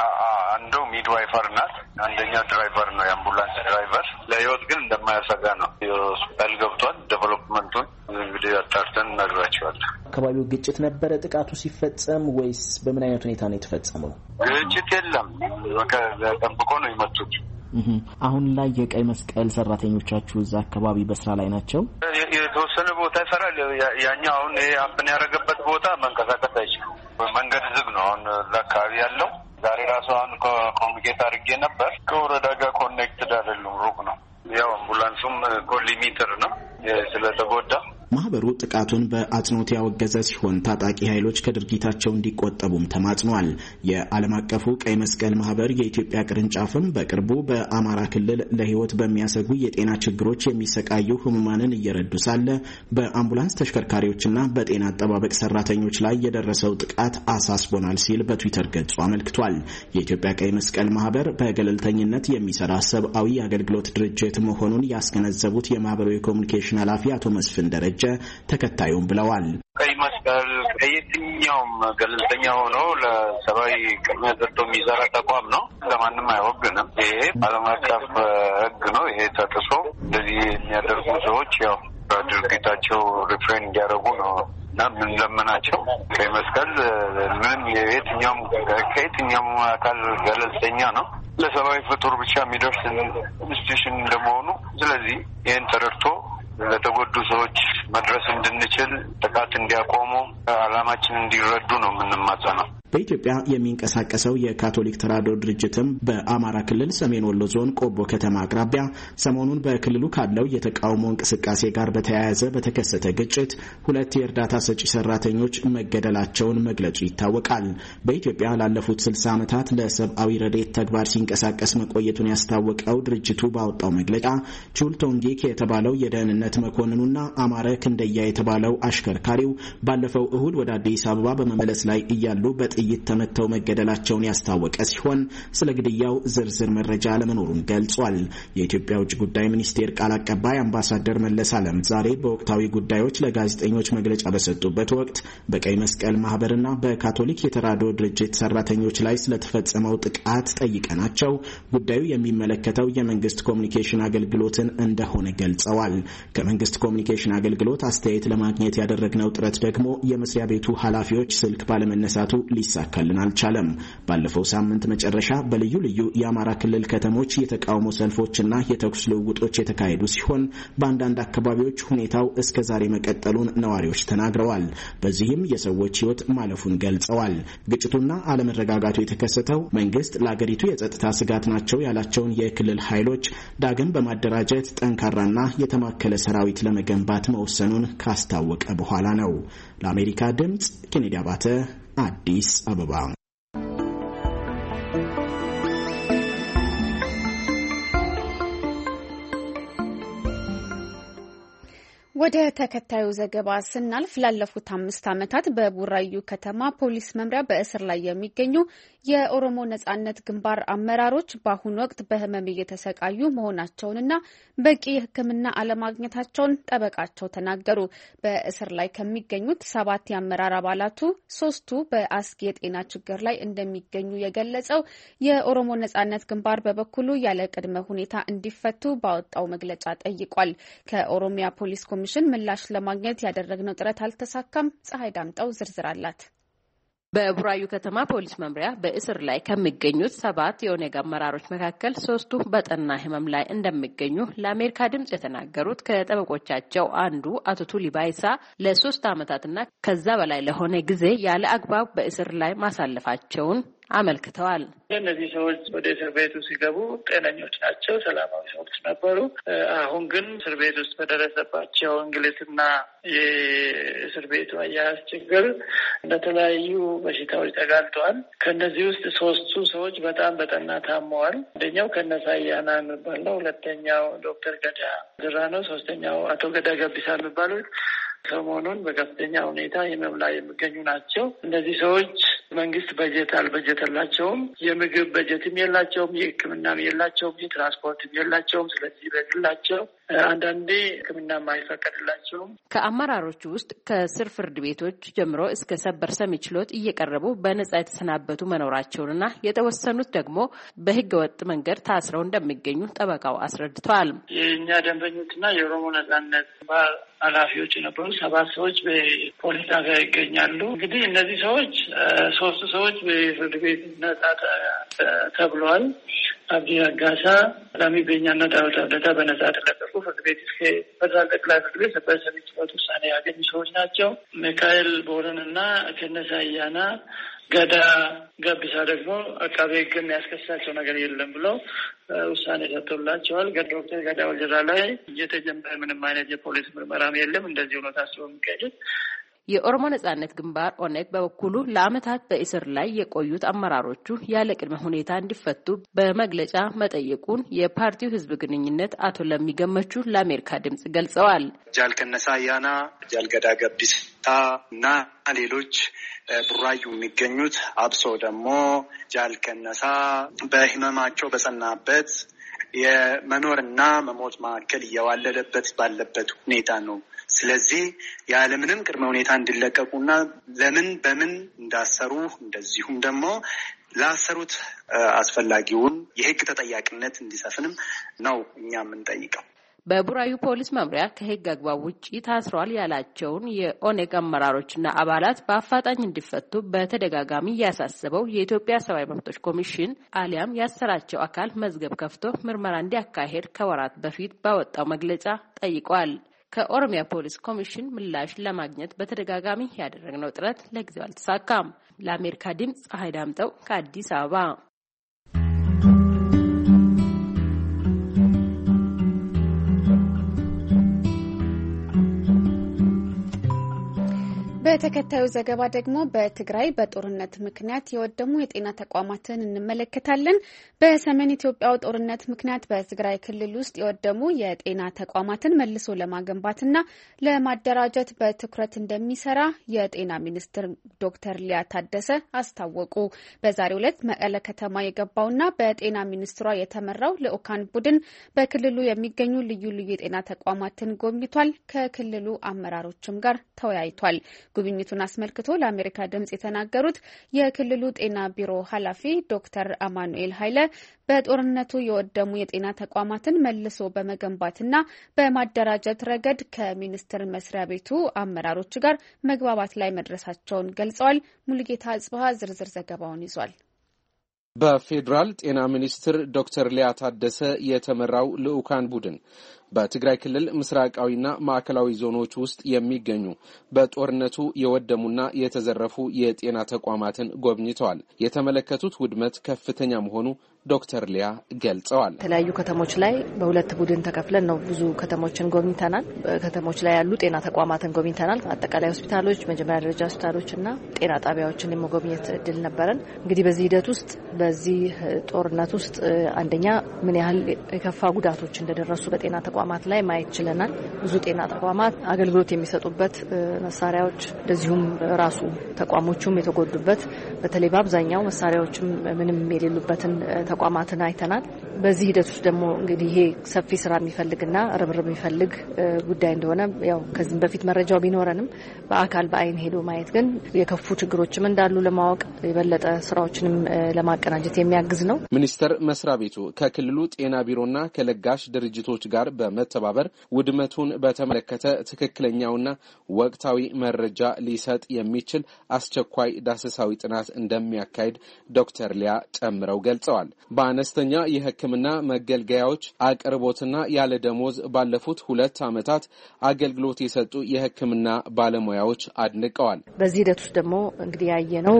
አንዱ ሚድዋይፈር ናት፣ አንደኛው ድራይቨር ነው፣ የአምቡላንስ ድራይቨር። ለህይወት ግን እንደማያሰጋ ነው። ሆስፒታል ገብቷል። ዴቨሎፕመንቱን እንግዲህ አጣርተን እነግራቸዋለን። አካባቢው ግጭት ነበረ ጥቃቱ ሲፈጸም ወይስ በምን አይነት ሁኔታ ነው የተፈጸመው? ግጭት የለም። በቃ ጠብቆ ነው የመጡት። አሁን ላይ የቀይ መስቀል ሰራተኞቻችሁ እዛ አካባቢ በስራ ላይ ናቸው? የተወሰነ ቦታ ይሰራል። ያኛው አሁን ይሄ አምፕን ያደረገበት ቦታ መንቀሳቀስ አይችልም። መንገድ ዝግ ነው አሁን አካባቢ ያለው። ዛሬ ራሱ አሁን ኮሚኒኬት አድርጌ ነበር። ከወረዳ ጋር ኮኔክትድ አይደሉም፣ ሩቅ ነው። ያው አምቡላንሱም ኮሊሜትር ነው ስለተጎዳ ማህበሩ ጥቃቱን በአጽንኦት ያወገዘ ሲሆን ታጣቂ ኃይሎች ከድርጊታቸው እንዲቆጠቡም ተማጽኗል። የዓለም አቀፉ ቀይ መስቀል ማህበር የኢትዮጵያ ቅርንጫፍም በቅርቡ በአማራ ክልል ለህይወት በሚያሰጉ የጤና ችግሮች የሚሰቃዩ ህሙማንን እየረዱ ሳለ በአምቡላንስ ተሽከርካሪዎችና በጤና አጠባበቅ ሰራተኞች ላይ የደረሰው ጥቃት አሳስቦናል ሲል በትዊተር ገጹ አመልክቷል። የኢትዮጵያ ቀይ መስቀል ማህበር በገለልተኝነት የሚሰራ ሰብአዊ አገልግሎት ድርጅት መሆኑን ያስገነዘቡት የማህበሩ የኮሚኒኬሽን ኃላፊ አቶ መስፍን ደረጀ ተከታዩም ብለዋል። ቀይ መስቀል ከየትኛውም ገለልተኛ ሆኖ ለሰብአዊ ቅድሚያ ሰጥቶ የሚሰራ ተቋም ነው። ለማንም አይወግንም። ይሄ ዓለም አቀፍ ህግ ነው። ይሄ ተጥሶ እንደዚህ የሚያደርጉ ሰዎች ያው በድርጊታቸው ሪፍሬን እንዲያደርጉ ነው እና ምን ለምናቸው ቀይ መስቀል ምን የየትኛውም ከየትኛውም አካል ገለልተኛ ነው። ለሰብአዊ ፍጡር ብቻ የሚደርስ ኢንስቲትዩሽን እንደመሆኑ ስለዚህ ይህን ተረድቶ ለተጎዱ ሰዎች መድረስ እንድንችል ጥቃት እንዲያቆሙ ዓላማችን እንዲረዱ ነው የምንማጸነው። በኢትዮጵያ የሚንቀሳቀሰው የካቶሊክ ተራድኦ ድርጅትም በአማራ ክልል ሰሜን ወሎ ዞን ቆቦ ከተማ አቅራቢያ ሰሞኑን በክልሉ ካለው የተቃውሞ እንቅስቃሴ ጋር በተያያዘ በተከሰተ ግጭት ሁለት የእርዳታ ሰጪ ሰራተኞች መገደላቸውን መግለጹ ይታወቃል። በኢትዮጵያ ላለፉት ስልሳ ዓመታት ለሰብአዊ ረድኤት ተግባር ሲንቀሳቀስ መቆየቱን ያስታወቀው ድርጅቱ ባወጣው መግለጫ ቹል ቶንጊክ የተባለው የደህንነት መኮንኑና አማረ ክንደያ የተባለው አሽከርካሪው ባለፈው እሁድ ወደ አዲስ አበባ በመመለስ ላይ እያሉ በጥይት ተመተው መገደላቸውን ያስታወቀ ሲሆን ስለ ግድያው ዝርዝር መረጃ አለመኖሩን ገልጿል። የኢትዮጵያ ውጭ ጉዳይ ሚኒስቴር ቃል አቀባይ አምባሳደር መለስ ዓለም ዛሬ በወቅታዊ ጉዳዮች ለጋዜጠኞች መግለጫ በሰጡበት ወቅት በቀይ መስቀል ማህበርና በካቶሊክ የተራድኦ ድርጅት ሰራተኞች ላይ ስለተፈጸመው ጥቃት ጠይቀናቸው ጉዳዩ የሚመለከተው የመንግስት ኮሚኒኬሽን አገልግሎትን እንደሆነ ገልጸዋል። ከመንግስት ኮሚኒኬሽን አገልግሎት አስተያየት ለማግኘት ያደረግነው ጥረት ደግሞ የመስሪያ ቤቱ ኃላፊዎች ስልክ ባለመነሳቱ ሊሳካልን አልቻለም። ባለፈው ሳምንት መጨረሻ በልዩ ልዩ የአማራ ክልል ከተሞች የተቃውሞ ሰልፎችና የተኩስ ልውውጦች የተካሄዱ ሲሆን በአንዳንድ አካባቢዎች ሁኔታው እስከ ዛሬ መቀጠሉን ነዋሪዎች ተናግረዋል። በዚህም የሰዎች ሕይወት ማለፉን ገልጸዋል። ግጭቱና አለመረጋጋቱ የተከሰተው መንግስት ለአገሪቱ የጸጥታ ስጋት ናቸው ያላቸውን የክልል ኃይሎች ዳግም በማደራጀት ጠንካራና የተማከለ ሰራዊት ለመገንባት መወሰኑን ካስታወቀ በኋላ ነው። ለአሜሪካ ድምጽ ኬኔዲ አባተ አዲስ አበባ። ወደ ተከታዩ ዘገባ ስናልፍ ላለፉት አምስት ዓመታት በቡራዩ ከተማ ፖሊስ መምሪያ በእስር ላይ የሚገኙ የኦሮሞ ነጻነት ግንባር አመራሮች በአሁኑ ወቅት በህመም እየተሰቃዩ መሆናቸውንና በቂ ሕክምና አለማግኘታቸውን ጠበቃቸው ተናገሩ። በእስር ላይ ከሚገኙት ሰባት የአመራር አባላቱ ሶስቱ በአስጊ የጤና ችግር ላይ እንደሚገኙ የገለጸው የኦሮሞ ነጻነት ግንባር በበኩሉ ያለ ቅድመ ሁኔታ እንዲፈቱ ባወጣው መግለጫ ጠይቋል። ከኦሮሚያ ፖሊስ ኮሚሽን ምላሽ ለማግኘት ያደረግነው ጥረት አልተሳካም። ፀሐይ ዳምጠው ዝርዝር አላት። በቡራዩ ከተማ ፖሊስ መምሪያ በእስር ላይ ከሚገኙት ሰባት የኦነግ አመራሮች መካከል ሶስቱ በጠና ህመም ላይ እንደሚገኙ ለአሜሪካ ድምጽ የተናገሩት ከጠበቆቻቸው አንዱ አቶ ቱሊ ባይሳ ለሶስት ዓመታትና ከዛ በላይ ለሆነ ጊዜ ያለ አግባብ በእስር ላይ ማሳለፋቸውን አመልክተዋል። እነዚህ ሰዎች ወደ እስር ቤቱ ሲገቡ ጤነኞች ናቸው፣ ሰላማዊ ሰዎች ነበሩ። አሁን ግን እስር ቤት ውስጥ በደረሰባቸው እንግልትና የእስር ቤቱ አያያዝ ችግር ለተለያዩ በሽታዎች ተጋልጠዋል። ከነዚህ ውስጥ ሶስቱ ሰዎች በጣም በጠና ታመዋል። አንደኛው ከነሳያና የሚባል ነው። ሁለተኛው ዶክተር ገዳ ዝራ ነው። ሶስተኛው አቶ ገዳ ገቢሳ የሚባሉት ሰሞኑን በከፍተኛ ሁኔታ ህመም ላይ የሚገኙ ናቸው። እነዚህ ሰዎች መንግስት በጀት አልበጀተላቸውም። የምግብ በጀትም የላቸውም፣ የሕክምናም የላቸውም፣ የትራንስፖርትም የላቸውም። ስለዚህ በግላቸው አንዳንዴ ሕክምናም አይፈቀድላቸውም። ከአመራሮቹ ውስጥ ከስር ፍርድ ቤቶች ጀምሮ እስከ ሰበር ሰሚ ችሎት እየቀረቡ በነጻ የተሰናበቱ መኖራቸውንና የተወሰኑት ደግሞ በህገ ወጥ መንገድ ታስረው እንደሚገኙ ጠበቃው አስረድተዋል። የእኛ ደንበኞችና የኦሮሞ ነጻነት ኃላፊዎች የነበሩ ሰባት ሰዎች በፖሊስ ጣቢያ ይገኛሉ። እንግዲህ እነዚህ ሰዎች ሶስቱ ሰዎች በፍርድ ቤት ነጻ ተብለዋል። አብዲ ረጋሳ፣ ላሚ ቤኛና ዳዊት አብደታ በነጻ ተለቀቁ። ፍርድ ቤት እስከ ፌደራል ጠቅላይ ፍርድ ቤት ሰበር ሰሚ ችሎት ውሳኔ ያገኙ ሰዎች ናቸው። ሚካኤል ቦረንና ከነሳ አያና ገዳ ገቢሳ ደግሞ አቃቤ ሕግ የሚያስከሳቸው ነገር የለም ብለው ውሳኔ ሰጥቶላቸዋል። ዶክተር ገዳ ወልጀራ ላይ እየተጀመረ ምንም አይነት የፖሊስ ምርመራም የለም። እንደዚህ ሆኖ ታስሮ የሚገኙት የኦሮሞ ነጻነት ግንባር ኦነግ በበኩሉ ለዓመታት በእስር ላይ የቆዩት አመራሮቹ ያለ ቅድመ ሁኔታ እንዲፈቱ በመግለጫ መጠየቁን የፓርቲው ህዝብ ግንኙነት አቶ ለሚገመቹ ለአሜሪካ ድምጽ ገልጸዋል። ጃል ከነሳ አያና፣ ጃል ገዳ ገቢሳ እና ሌሎች ቡራዩ የሚገኙት አብሶ ደግሞ ጃል ከነሳ በህመማቸው በጸናበት የመኖርና መሞት መካከል እየዋለለበት ባለበት ሁኔታ ነው። ስለዚህ ያለምንም ቅድመ ሁኔታ እንዲለቀቁና ለምን በምን እንዳሰሩ እንደዚሁም ደግሞ ላሰሩት አስፈላጊውን የህግ ተጠያቂነት እንዲሰፍንም ነው እኛ የምንጠይቀው። በቡራዩ ፖሊስ መምሪያ ከህግ አግባብ ውጪ ታስረዋል ያላቸውን የኦነግ አመራሮችና አባላት በአፋጣኝ እንዲፈቱ በተደጋጋሚ ያሳሰበው የኢትዮጵያ ሰብአዊ መብቶች ኮሚሽን አሊያም ያሰራቸው አካል መዝገብ ከፍቶ ምርመራ እንዲያካሄድ ከወራት በፊት ባወጣው መግለጫ ጠይቋል። ከኦሮሚያ ፖሊስ ኮሚሽን ምላሽ ለማግኘት በተደጋጋሚ ያደረግነው ጥረት ለጊዜው አልተሳካም። ለአሜሪካ ድምጽ ፀሐይ ዳምጠው ከአዲስ አበባ። በተከታዩ ዘገባ ደግሞ በትግራይ በጦርነት ምክንያት የወደሙ የጤና ተቋማትን እንመለከታለን። በሰሜን ኢትዮጵያው ጦርነት ምክንያት በትግራይ ክልል ውስጥ የወደሙ የጤና ተቋማትን መልሶ ለማገንባትና ለማደራጀት በትኩረት እንደሚሰራ የጤና ሚኒስትር ዶክተር ሊያ ታደሰ አስታወቁ። በዛሬው ዕለት መቀለ ከተማ የገባውና በጤና ሚኒስትሯ የተመራው ልዑካን ቡድን በክልሉ የሚገኙ ልዩ ልዩ የጤና ተቋማትን ጎብኝቷል። ከክልሉ አመራሮችም ጋር ተወያይቷል። ጉብኝቱ ጉብኝቱን አስመልክቶ ለአሜሪካ ድምጽ የተናገሩት የክልሉ ጤና ቢሮ ኃላፊ ዶክተር አማኑኤል ኃይለ በጦርነቱ የወደሙ የጤና ተቋማትን መልሶ በመገንባትና በማደራጀት ረገድ ከሚኒስቴር መስሪያ ቤቱ አመራሮች ጋር መግባባት ላይ መድረሳቸውን ገልጸዋል። ሙሉጌታ አጽባህ ዝርዝር ዘገባውን ይዟል። በፌዴራል ጤና ሚኒስትር ዶክተር ሊያ ታደሰ የተመራው ልዑካን ቡድን በትግራይ ክልል ምስራቃዊና ማዕከላዊ ዞኖች ውስጥ የሚገኙ በጦርነቱ የወደሙና የተዘረፉ የጤና ተቋማትን ጎብኝተዋል። የተመለከቱት ውድመት ከፍተኛ መሆኑ ዶክተር ሊያ ገልጸዋል። የተለያዩ ከተሞች ላይ በሁለት ቡድን ተከፍለን ነው ብዙ ከተሞችን ጎብኝተናል። ከተሞች ላይ ያሉ ጤና ተቋማትን ጎብኝተናል። አጠቃላይ ሆስፒታሎች፣ መጀመሪያ ደረጃ ሆስፒታሎችና ጤና ጣቢያዎችን የመጎብኘት እድል ነበረን። እንግዲህ በዚህ ሂደት ውስጥ በዚህ ጦርነት ውስጥ አንደኛ ምን ያህል የከፋ ጉዳቶች እንደደረሱ በጤና ተቋማት ላይ ማየት ችለናል። ብዙ ጤና ተቋማት አገልግሎት የሚሰጡበት መሳሪያዎች እንደዚሁም ራሱ ተቋሞቹም የተጎዱበት በተለይ በአብዛኛው መሳሪያዎችም ምንም የሌሉበትን ተቋማትን አይተናል። በዚህ ሂደት ውስጥ ደግሞ እንግዲህ ይሄ ሰፊ ስራ የሚፈልግና ርብርብ የሚፈልግ ጉዳይ እንደሆነ ያው ከዚህም በፊት መረጃው ቢኖረንም በአካል በአይን ሄዶ ማየት ግን የከፉ ችግሮችም እንዳሉ ለማወቅ የበለጠ ስራዎችንም ለማቀናጀት የሚያግዝ ነው። ሚኒስቴር መስሪያ ቤቱ ከክልሉ ጤና ቢሮና ከለጋሽ ድርጅቶች ጋር በመተባበር ውድመቱን በተመለከተ ትክክለኛውና ወቅታዊ መረጃ ሊሰጥ የሚችል አስቸኳይ ዳሰሳዊ ጥናት እንደሚያካሂድ ዶክተር ሊያ ጨምረው ገልጸዋል። በአነስተኛ የሕክምና መገልገያዎች አቅርቦትና ያለ ደሞዝ ባለፉት ሁለት ዓመታት አገልግሎት የሰጡ የሕክምና ባለሙያዎች አድንቀዋል። በዚህ ሂደት ውስጥ ደግሞ እንግዲህ ያየነው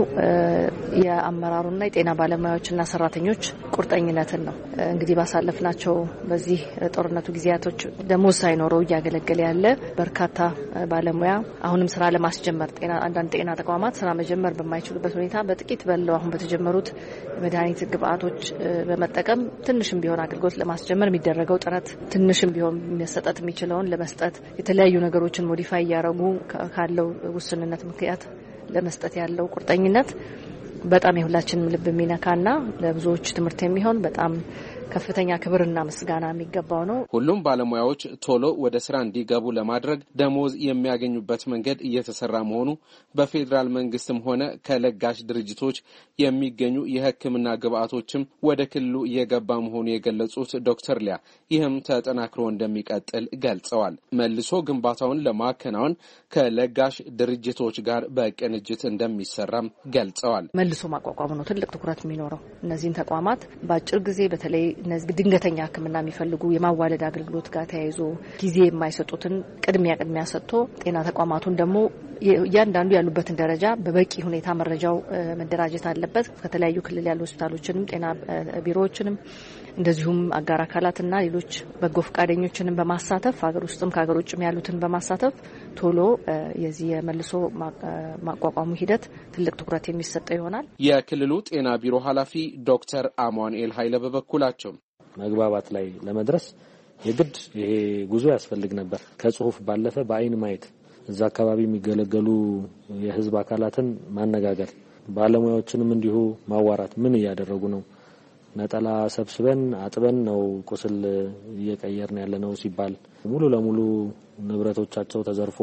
የአመራሩና የጤና ባለሙያዎችና ሰራተኞች ቁርጠኝነትን ነው። እንግዲህ ባሳለፍናቸው በዚህ ጦርነቱ ጊዜያቶች ደሞዝ ሳይኖረው እያገለገለ ያለ በርካታ ባለሙያ አሁንም ስራ ለማስጀመር ጤና አንዳንድ ጤና ተቋማት ስራ መጀመር በማይችሉበት ሁኔታ በጥቂት በለው አሁን በተጀመሩት መድኃኒት ግብአቶች በመጠቀም ትንሽም ቢሆን አገልግሎት ለማስጀመር የሚደረገው ጥረት ትንሽም ቢሆን መሰጠት የሚችለውን ለመስጠት የተለያዩ ነገሮችን ሞዲፋይ ያደረጉ ካለው ውስንነት ምክንያት ለመስጠት ያለው ቁርጠኝነት በጣም የሁላችንም ልብ የሚነካና ለብዙዎች ትምህርት የሚሆን በጣም ከፍተኛ ክብርና ምስጋና የሚገባው ነው። ሁሉም ባለሙያዎች ቶሎ ወደ ስራ እንዲገቡ ለማድረግ ደሞዝ የሚያገኙበት መንገድ እየተሰራ መሆኑ በፌዴራል መንግስትም ሆነ ከለጋሽ ድርጅቶች የሚገኙ የሕክምና ግብአቶችም ወደ ክልሉ እየገባ መሆኑ የገለጹት ዶክተር ሊያ ይህም ተጠናክሮ እንደሚቀጥል ገልጸዋል። መልሶ ግንባታውን ለማከናወን ከለጋሽ ድርጅቶች ጋር በቅንጅት እንደሚሰራም ገልጸዋል። መልሶ ማቋቋም ነው ትልቅ ትኩረት የሚኖረው። እነዚህን ተቋማት በአጭር ጊዜ በተለይ እነዚህ ድንገተኛ ሕክምና የሚፈልጉ የማዋለድ አገልግሎት ጋር ተያይዞ ጊዜ የማይሰጡትን ቅድሚያ ቅድሚያ ሰጥቶ ጤና ተቋማቱን ደግሞ እያንዳንዱ ያሉበትን ደረጃ በበቂ ሁኔታ መረጃው መደራጀት አለበት። ከተለያዩ ክልል ያሉ ሆስፒታሎችንም ጤና ቢሮዎችንም እንደዚሁም አጋር አካላትና ሌሎች በጎ ፈቃደኞችንም በማሳተፍ ሀገር ውስጥም ከሀገር ውጭም ያሉትን በማሳተፍ ቶሎ የዚህ የመልሶ ማቋቋሙ ሂደት ትልቅ ትኩረት የሚሰጠው ይሆናል። የክልሉ ጤና ቢሮ ኃላፊ ዶክተር አማኑኤል ኃይለ በበኩላቸው መግባባት ላይ ለመድረስ የግድ ይሄ ጉዞ ያስፈልግ ነበር። ከጽሁፍ ባለፈ በአይን ማየት፣ እዛ አካባቢ የሚገለገሉ የህዝብ አካላትን ማነጋገር፣ ባለሙያዎችንም እንዲሁ ማዋራት፣ ምን እያደረጉ ነው፣ ነጠላ ሰብስበን አጥበን ነው ቁስል እየቀየርን ያለ ነው ሲባል ሙሉ ለሙሉ ንብረቶቻቸው ተዘርፎ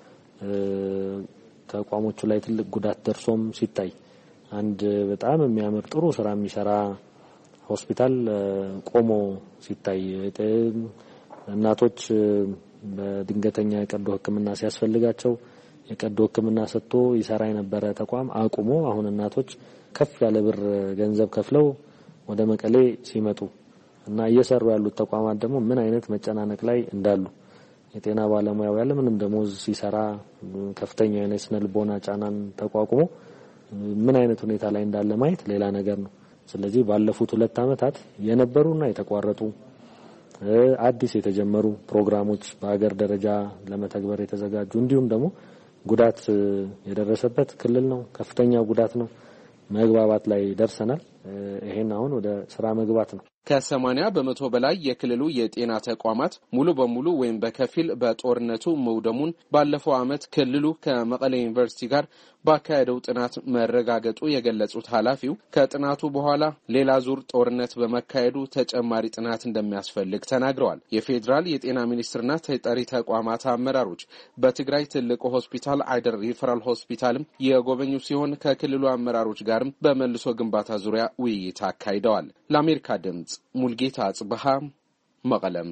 ተቋሞቹ ላይ ትልቅ ጉዳት ደርሶም ሲታይ አንድ በጣም የሚያምር ጥሩ ስራ የሚሰራ ሆስፒታል ቆሞ ሲታይ እናቶች በድንገተኛ የቀዶ ሕክምና ሲያስፈልጋቸው የቀዶ ሕክምና ሰጥቶ ይሰራ የነበረ ተቋም አቁሞ አሁን እናቶች ከፍ ያለ ብር ገንዘብ ከፍለው ወደ መቀሌ ሲመጡ እና እየሰሩ ያሉት ተቋማት ደግሞ ምን አይነት መጨናነቅ ላይ እንዳሉ የጤና ባለሙያው ያለ ምንም ደሞዝ ሲሰራ ከፍተኛ የሆነ ስነ ልቦና ጫናን ተቋቁሞ ምን አይነት ሁኔታ ላይ እንዳለ ማየት ሌላ ነገር ነው። ስለዚህ ባለፉት ሁለት ዓመታት የነበሩና የተቋረጡ አዲስ የተጀመሩ ፕሮግራሞች በአገር ደረጃ ለመተግበር የተዘጋጁ እንዲሁም ደግሞ ጉዳት የደረሰበት ክልል ነው፣ ከፍተኛ ጉዳት ነው። መግባባት ላይ ደርሰናል። ይሄን አሁን ወደ ስራ መግባት ነው። ከሰማንያ በመቶ በላይ የክልሉ የጤና ተቋማት ሙሉ በሙሉ ወይም በከፊል በጦርነቱ መውደሙን ባለፈው ዓመት ክልሉ ከመቀሌ ዩኒቨርሲቲ ጋር ባካሄደው ጥናት መረጋገጡ የገለጹት ኃላፊው ከጥናቱ በኋላ ሌላ ዙር ጦርነት በመካሄዱ ተጨማሪ ጥናት እንደሚያስፈልግ ተናግረዋል። የፌዴራል የጤና ሚኒስቴርና ተጠሪ ተቋማት አመራሮች በትግራይ ትልቁ ሆስፒታል አይደር ሪፈራል ሆስፒታልም የጎበኙ ሲሆን ከክልሉ አመራሮች ጋርም በመልሶ ግንባታ ዙሪያ ውይይት አካሂደዋል። ለአሜሪካ ድምጽ ሙልጌታ አጽበሃ መቀለም።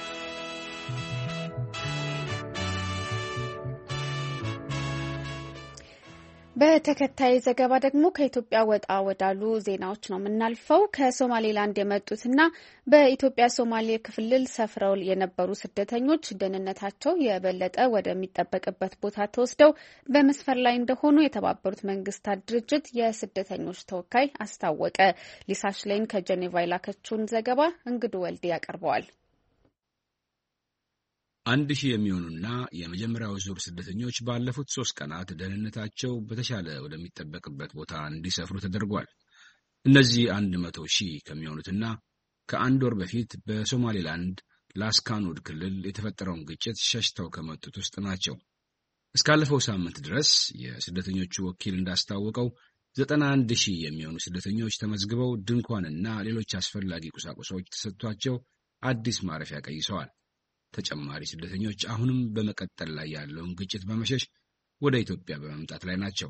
በተከታይ ዘገባ ደግሞ ከኢትዮጵያ ወጣ ወዳሉ ዜናዎች ነው የምናልፈው። ከሶማሌላንድ የመጡትና በኢትዮጵያ ሶማሌ ክልል ሰፍረው የነበሩ ስደተኞች ደህንነታቸው የበለጠ ወደሚጠበቅበት ቦታ ተወስደው በመስፈር ላይ እንደሆኑ የተባበሩት መንግስታት ድርጅት የስደተኞች ተወካይ አስታወቀ። ሊሳሽ ላይን ከጄኔቫ የላከችውን ዘገባ እንግዱ ወልድ ያቀርበዋል። አንድ ሺህ የሚሆኑና የመጀመሪያው ዙር ስደተኞች ባለፉት ሶስት ቀናት ደህንነታቸው በተሻለ ወደሚጠበቅበት ቦታ እንዲሰፍሩ ተደርጓል። እነዚህ አንድ መቶ ሺህ ከሚሆኑትና ከአንድ ወር በፊት በሶማሌላንድ ላስካኑድ ክልል የተፈጠረውን ግጭት ሸሽተው ከመጡት ውስጥ ናቸው። እስካለፈው ሳምንት ድረስ የስደተኞቹ ወኪል እንዳስታወቀው ዘጠና አንድ ሺህ የሚሆኑ ስደተኞች ተመዝግበው ድንኳንና ሌሎች አስፈላጊ ቁሳቁሶች ተሰጥቷቸው አዲስ ማረፊያ ቀይሰዋል። ተጨማሪ ስደተኞች አሁንም በመቀጠል ላይ ያለውን ግጭት በመሸሽ ወደ ኢትዮጵያ በመምጣት ላይ ናቸው።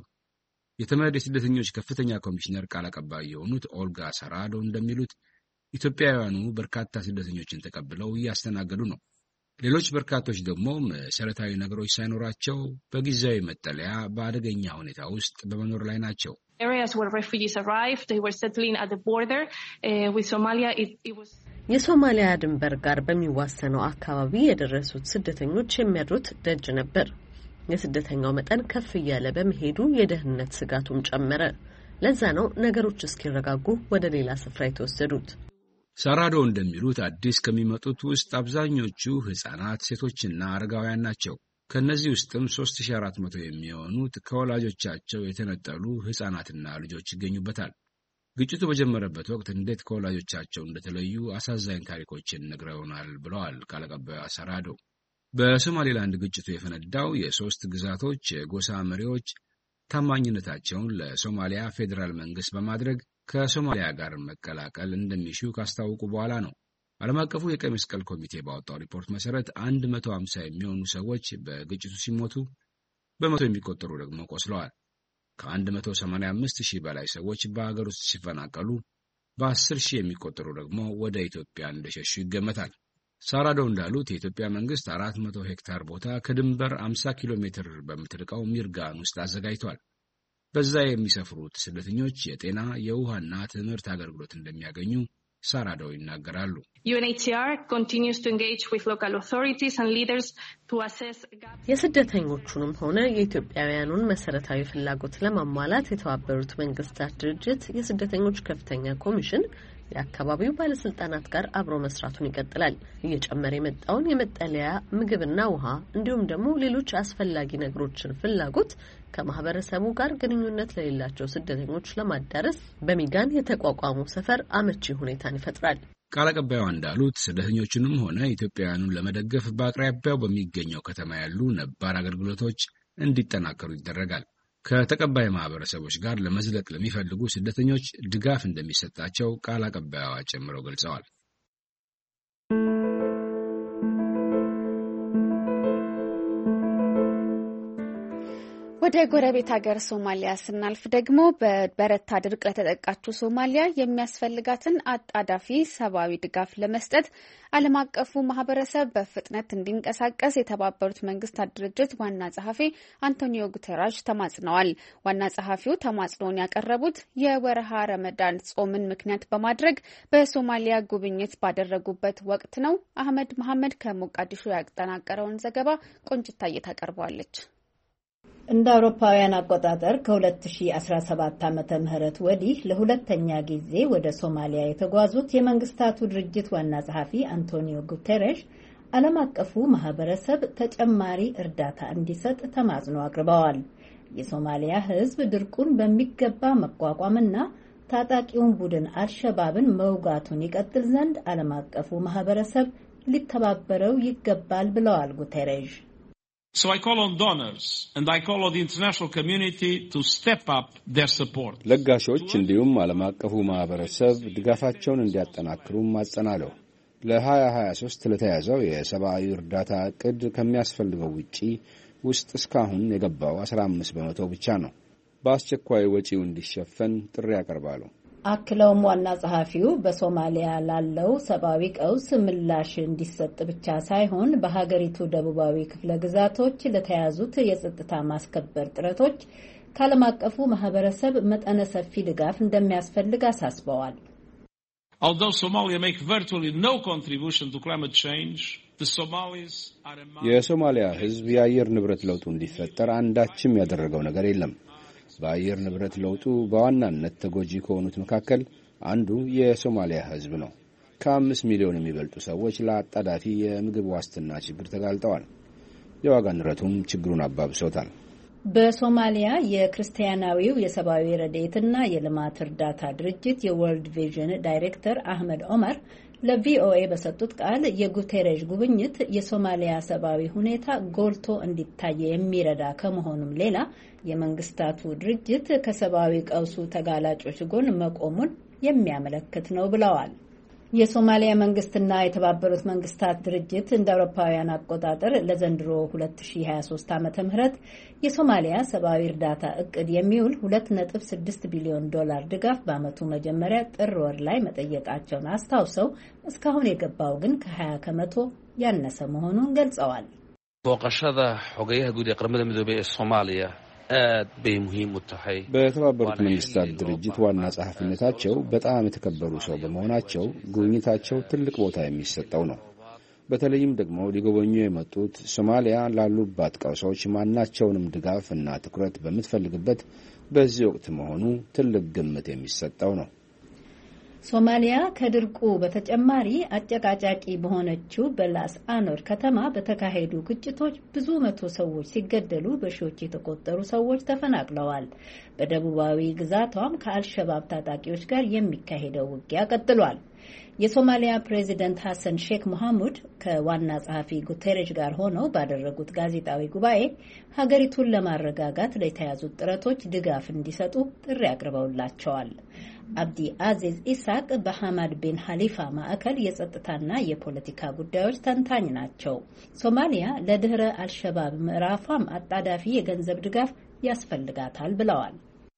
የተመድ የስደተኞች ከፍተኛ ኮሚሽነር ቃል አቀባይ የሆኑት ኦልጋ ሰራዶ እንደሚሉት ኢትዮጵያውያኑ በርካታ ስደተኞችን ተቀብለው እያስተናገዱ ነው። ሌሎች በርካቶች ደግሞ መሰረታዊ ነገሮች ሳይኖራቸው በጊዜያዊ መጠለያ በአደገኛ ሁኔታ ውስጥ በመኖር ላይ ናቸው። Areas where refugees arrived, they were settling at the border uh, with Somalia. It, it was የሶማሊያ ድንበር ጋር በሚዋሰነው አካባቢ የደረሱት ስደተኞች የሚያድሩት ደጅ ነበር። የስደተኛው መጠን ከፍ እያለ በመሄዱ የደህንነት ስጋቱም ጨመረ። ለዛ ነው ነገሮች እስኪረጋጉ ወደ ሌላ ስፍራ የተወሰዱት። ሳራዶ እንደሚሉት አዲስ ከሚመጡት ውስጥ አብዛኞቹ ህፃናት፣ ሴቶችና አረጋውያን ናቸው። ከነዚህ ውስጥም ሶስት ሺህ አራት መቶ የሚሆኑት ከወላጆቻቸው የተነጠሉ ህፃናትና ልጆች ይገኙበታል። ግጭቱ በጀመረበት ወቅት እንዴት ከወላጆቻቸው እንደተለዩ አሳዛኝ ታሪኮችን ነግረውናል ብለዋል ቃል አቀባዩ ሰራዶ። በሶማሌላንድ ግጭቱ የፈነዳው የሶስት ግዛቶች የጎሳ መሪዎች ታማኝነታቸውን ለሶማሊያ ፌዴራል መንግስት በማድረግ ከሶማሊያ ጋር መቀላቀል እንደሚሹ ካስታወቁ በኋላ ነው። ዓለም አቀፉ የቀይ መስቀል ኮሚቴ ባወጣው ሪፖርት መሰረት አንድ መቶ ሃምሳ የሚሆኑ ሰዎች በግጭቱ ሲሞቱ በመቶ የሚቆጠሩ ደግሞ ቆስለዋል። ከአንድ መቶ ሰማንያ አምስት ሺህ በላይ ሰዎች በአገር ውስጥ ሲፈናቀሉ በአስር ሺህ የሚቆጠሩ ደግሞ ወደ ኢትዮጵያ እንደሸሹ ይገመታል። ሳራዶ እንዳሉት የኢትዮጵያ መንግስት አራት መቶ ሄክታር ቦታ ከድንበር አምሳ ኪሎ ሜትር በምትርቀው ሚርጋን ውስጥ አዘጋጅቷል። በዛ የሚሰፍሩት ስደተኞች የጤና የውሃና ትምህርት አገልግሎት እንደሚያገኙ ሳራዶ ይናገራሉ። U N H C R continues to engage with local authorities and leaders to assess gaps. የስደተኞቹንም ሆነ የኢትዮጵያውያኑን መሰረታዊ ፍላጎት ለማሟላት የተባበሩት መንግስታት ድርጅት የስደተኞች ከፍተኛ ኮሚሽን የአካባቢው ባለስልጣናት ጋር አብሮ መስራቱን ይቀጥላል። እየጨመረ የመጣውን የመጠለያ ምግብና ውሃ እንዲሁም ደግሞ ሌሎች አስፈላጊ ነገሮችን ፍላጎት ከማህበረሰቡ ጋር ግንኙነት ለሌላቸው ስደተኞች ለማዳረስ በሚጋን የተቋቋሙ ሰፈር አመቺ ሁኔታን ይፈጥራል። ቃል አቀባዩ እንዳሉት ስደተኞቹንም ሆነ ኢትዮጵያውያኑን ለመደገፍ በአቅራቢያው በሚገኘው ከተማ ያሉ ነባር አገልግሎቶች እንዲጠናከሩ ይደረጋል። ከተቀባይ ማህበረሰቦች ጋር ለመዝለቅ ለሚፈልጉ ስደተኞች ድጋፍ እንደሚሰጣቸው ቃል አቀባዩዋ ጨምረው ገልጸዋል። ወደ ጎረቤት ሀገር ሶማሊያ ስናልፍ ደግሞ በበረታ ድርቅ ለተጠቃችው ሶማሊያ የሚያስፈልጋትን አጣዳፊ ሰብአዊ ድጋፍ ለመስጠት ዓለም አቀፉ ማህበረሰብ በፍጥነት እንዲንቀሳቀስ የተባበሩት መንግስታት ድርጅት ዋና ጸሐፊ አንቶኒዮ ጉተራሽ ተማጽነዋል። ዋና ጸሐፊው ተማጽኖውን ያቀረቡት የወርሃ ረመዳን ጾምን ምክንያት በማድረግ በሶማሊያ ጉብኝት ባደረጉበት ወቅት ነው። አህመድ መሐመድ ከሞቃዲሾ ያጠናቀረውን ዘገባ ቆንጅታዬ ታቀርበዋለች። እንደ አውሮፓውያን አቆጣጠር ከ2017 ዓመተ ምህረት ወዲህ ለሁለተኛ ጊዜ ወደ ሶማሊያ የተጓዙት የመንግስታቱ ድርጅት ዋና ጸሐፊ አንቶኒዮ ጉተሬሽ ዓለም አቀፉ ማህበረሰብ ተጨማሪ እርዳታ እንዲሰጥ ተማጽኖ አቅርበዋል። የሶማሊያ ሕዝብ ድርቁን በሚገባ መቋቋምና ታጣቂውን ቡድን አልሸባብን መውጋቱን ይቀጥል ዘንድ ዓለም አቀፉ ማህበረሰብ ሊተባበረው ይገባል ብለዋል ጉተሬዥ። So I call on donors and I call on the international community to step up their support. ለጋሾች እንዲሁም ዓለም አቀፉ ማህበረሰብ ድጋፋቸውን እንዲያጠናክሩ ማጸናለሁ። ለ2023 ለተያዘው የሰብአዊ እርዳታ ዕቅድ ከሚያስፈልገው ውጪ ውስጥ እስካሁን የገባው አስራ አምስት በመቶ ብቻ ነው። በአስቸኳይ ወጪው እንዲሸፈን ጥሪ ያቀርባሉ። አክለውም ዋና ጸሐፊው በሶማሊያ ላለው ሰብአዊ ቀውስ ምላሽ እንዲሰጥ ብቻ ሳይሆን በሀገሪቱ ደቡባዊ ክፍለ ግዛቶች ለተያዙት የጸጥታ ማስከበር ጥረቶች ከዓለም አቀፉ ማህበረሰብ መጠነ ሰፊ ድጋፍ እንደሚያስፈልግ አሳስበዋል። Although Somalia make virtually no contribution to climate change, the Somalis are among የሶማሊያ ሕዝብ የአየር ንብረት ለውጡ እንዲፈጠር አንዳችም ያደረገው ነገር የለም። በአየር ንብረት ለውጡ በዋናነት ተጎጂ ከሆኑት መካከል አንዱ የሶማሊያ ሕዝብ ነው። ከአምስት ሚሊዮን የሚበልጡ ሰዎች ለአጣዳፊ የምግብ ዋስትና ችግር ተጋልጠዋል። የዋጋ ንረቱም ችግሩን አባብሶታል። በሶማሊያ የክርስቲያናዊው የሰብአዊ ረድኤትና የልማት እርዳታ ድርጅት የወርልድ ቪዥን ዳይሬክተር አህመድ ኦመር ለቪኦኤ በሰጡት ቃል የጉቴሬዥ ጉብኝት የሶማሊያ ሰብአዊ ሁኔታ ጎልቶ እንዲታይ የሚረዳ ከመሆኑም ሌላ የመንግስታቱ ድርጅት ከሰብአዊ ቀውሱ ተጋላጮች ጎን መቆሙን የሚያመለክት ነው ብለዋል። የሶማሊያ መንግስትና የተባበሩት መንግስታት ድርጅት እንደ አውሮፓውያን አቆጣጠር ለዘንድሮ ሁለት ሺህ ሀያ ሶስት ዓመተ ምህረት የሶማሊያ ሰብአዊ እርዳታ እቅድ የሚውል ሁለት ነጥብ ስድስት ቢሊዮን ዶላር ድጋፍ በአመቱ መጀመሪያ ጥር ወር ላይ መጠየቃቸውን አስታውሰው እስካሁን የገባው ግን ከ20 ከመቶ ያነሰ መሆኑን ገልጸዋል። በወቀሻዳ ሆገያህ ጉዲ ቀርመደ ምድበ ሶማሊያ በተባበሩት መንግስታት ድርጅት ዋና ጸሐፊነታቸው በጣም የተከበሩ ሰው በመሆናቸው ጉብኝታቸው ትልቅ ቦታ የሚሰጠው ነው። በተለይም ደግሞ ሊጎበኙ የመጡት ሶማሊያ ላሉባት ቀውሶች ማናቸውንም ድጋፍ እና ትኩረት በምትፈልግበት በዚህ ወቅት መሆኑ ትልቅ ግምት የሚሰጠው ነው። ሶማሊያ ከድርቁ በተጨማሪ አጨቃጫቂ በሆነችው በላስ አኖር ከተማ በተካሄዱ ግጭቶች ብዙ መቶ ሰዎች ሲገደሉ በሺዎች የተቆጠሩ ሰዎች ተፈናቅለዋል። በደቡባዊ ግዛቷም ከአልሸባብ ታጣቂዎች ጋር የሚካሄደው ውጊያ ቀጥሏል። የሶማሊያ ፕሬዚደንት ሐሰን ሼክ መሐሙድ ከዋና ጸሐፊ ጉቴሬሽ ጋር ሆነው ባደረጉት ጋዜጣዊ ጉባኤ ሀገሪቱን ለማረጋጋት ለተያዙት ጥረቶች ድጋፍ እንዲሰጡ ጥሪ አቅርበውላቸዋል። አብዲ አዚዝ ኢሳቅ በሐማድ ቢን ሐሊፋ ማዕከል የጸጥታና የፖለቲካ ጉዳዮች ተንታኝ ናቸው። ሶማሊያ ለድህረ አልሸባብ ምዕራፏም አጣዳፊ የገንዘብ ድጋፍ ያስፈልጋታል ብለዋል።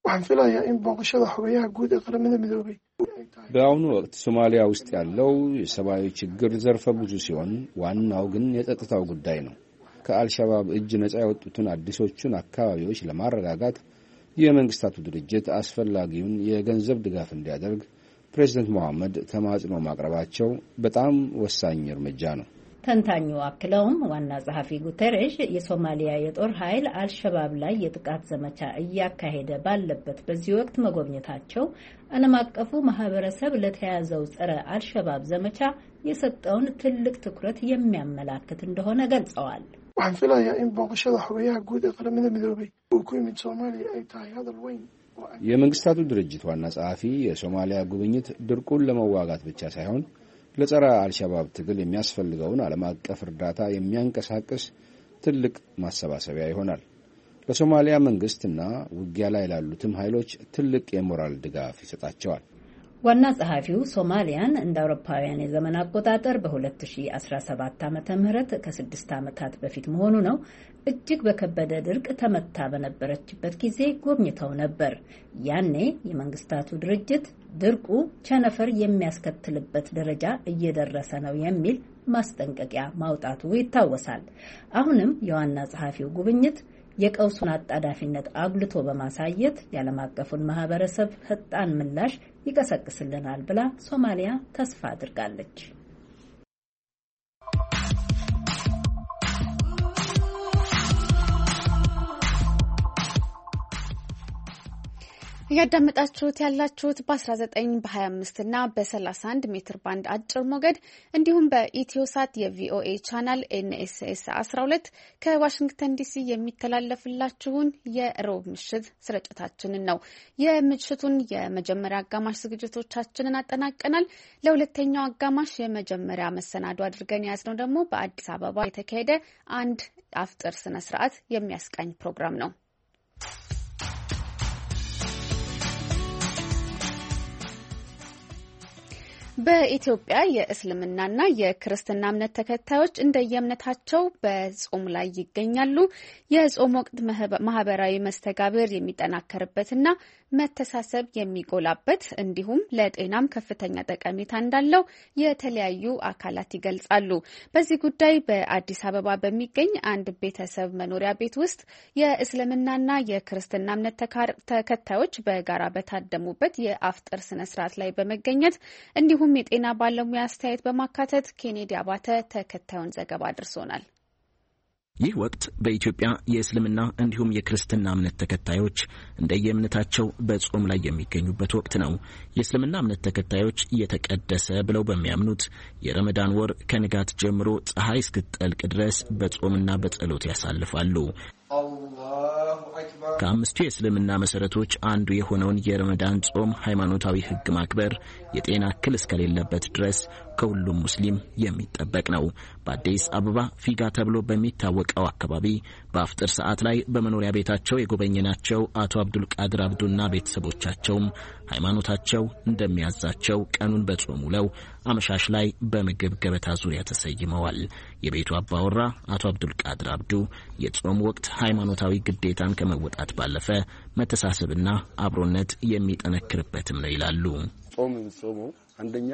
በአሁኑ ወቅት ሶማሊያ ውስጥ ያለው የሰብአዊ ችግር ዘርፈ ብዙ ሲሆን ዋናው ግን የጸጥታው ጉዳይ ነው። ከአልሸባብ እጅ ነጻ የወጡትን አዲሶቹን አካባቢዎች ለማረጋጋት የመንግስታቱ ድርጅት አስፈላጊውን የገንዘብ ድጋፍ እንዲያደርግ ፕሬዝዳንት መሐመድ ተማጽኖ ማቅረባቸው በጣም ወሳኝ እርምጃ ነው። ተንታኙ አክለውም ዋና ጸሐፊ ጉተሬሽ የሶማሊያ የጦር ኃይል አልሸባብ ላይ የጥቃት ዘመቻ እያካሄደ ባለበት በዚህ ወቅት መጎብኘታቸው ዓለም አቀፉ ማህበረሰብ ለተያዘው ጸረ አልሸባብ ዘመቻ የሰጠውን ትልቅ ትኩረት የሚያመላክት እንደሆነ ገልጸዋል። waxaan filayaa in booqashada xogayaha guud ee qaramada midoobay uu ku yimid Soomaaliya ay tahay hadal weyn. የመንግስታቱ ድርጅት ዋና ጸሐፊ የሶማሊያ ጉብኝት ድርቁን ለመዋጋት ብቻ ሳይሆን ለጸረ አልሸባብ ትግል የሚያስፈልገውን ዓለም አቀፍ እርዳታ የሚያንቀሳቅስ ትልቅ ማሰባሰቢያ ይሆናል። ለሶማሊያ መንግስትና ውጊያ ላይ ላሉትም ኃይሎች ትልቅ የሞራል ድጋፍ ይሰጣቸዋል። ዋና ጸሐፊው ሶማሊያን እንደ አውሮፓውያን የዘመን አቆጣጠር በ2017 ዓመተ ምህረት ከስድስት ዓመታት በፊት መሆኑ ነው እጅግ በከበደ ድርቅ ተመታ በነበረችበት ጊዜ ጎብኝተው ነበር። ያኔ የመንግስታቱ ድርጅት ድርቁ ቸነፈር የሚያስከትልበት ደረጃ እየደረሰ ነው የሚል ማስጠንቀቂያ ማውጣቱ ይታወሳል። አሁንም የዋና ጸሐፊው ጉብኝት የቀውሱን አጣዳፊነት አጉልቶ በማሳየት የዓለም አቀፉን ማህበረሰብ ፈጣን ምላሽ ይቀሰቅስልናል ብላ ሶማሊያ ተስፋ አድርጋለች። ያዳመጣችሁት ያላችሁት በ19 በ25 እና በ31 ሜትር ባንድ አጭር ሞገድ እንዲሁም በኢትዮሳት የቪኦኤ ቻናል ኤንኤስኤስ አስራ ሁለት ከዋሽንግተን ዲሲ የሚተላለፍላችሁን የሮብ ምሽት ስርጭታችንን ነው። የምሽቱን የመጀመሪያ አጋማሽ ዝግጅቶቻችንን አጠናቀናል። ለሁለተኛው አጋማሽ የመጀመሪያ መሰናዶ አድርገን ያዝነው ደግሞ በአዲስ አበባ የተካሄደ አንድ አፍጥር ስነ ስርዓት የሚያስቃኝ ፕሮግራም ነው። በኢትዮጵያ የእስልምናና የክርስትና እምነት ተከታዮች እንደየእምነታቸው በጾም ላይ ይገኛሉ። የጾም ወቅት ማህበራዊ መስተጋብር የሚጠናከርበትና መተሳሰብ የሚጎላበት እንዲሁም ለጤናም ከፍተኛ ጠቀሜታ እንዳለው የተለያዩ አካላት ይገልጻሉ። በዚህ ጉዳይ በአዲስ አበባ በሚገኝ አንድ ቤተሰብ መኖሪያ ቤት ውስጥ የእስልምናና የክርስትና እምነት ተከታዮች በጋራ በታደሙበት የአፍጥር ስነስርዓት ላይ በመገኘት እንዲሁም የጤና ባለሙያ አስተያየት በማካተት ኬኔዲ አባተ ተከታዩን ዘገባ አድርሶናል። ይህ ወቅት በኢትዮጵያ የእስልምና እንዲሁም የክርስትና እምነት ተከታዮች እንደየእምነታቸው በጾም ላይ የሚገኙበት ወቅት ነው። የእስልምና እምነት ተከታዮች የተቀደሰ ብለው በሚያምኑት የረመዳን ወር ከንጋት ጀምሮ ፀሐይ እስክትጠልቅ ድረስ በጾምና በጸሎት ያሳልፋሉ። ከአምስቱ የእስልምና መሰረቶች አንዱ የሆነውን የረመዳን ጾም ሃይማኖታዊ ሕግ ማክበር የጤና እክል እስከሌለበት ድረስ ከሁሉም ሙስሊም የሚጠበቅ ነው። በአዲስ አበባ ፊጋ ተብሎ በሚታወቀው አካባቢ በአፍጥር ሰዓት ላይ በመኖሪያ ቤታቸው የጎበኘናቸው አቶ አብዱል ቃድር አብዱና ቤተሰቦቻቸውም ሃይማኖታቸው እንደሚያዛቸው ቀኑን በጾም ውለው አመሻሽ ላይ በምግብ ገበታ ዙሪያ ተሰይመዋል። የቤቱ አባወራ አቶ አብዱል ቃድር አብዱ የጾም ወቅት ሃይማኖታዊ ግዴታን ከመወጣት ባለፈ መተሳሰብና አብሮነት የሚጠነክርበትም ነው ይላሉ። ጾም ጾሙ አንደኛ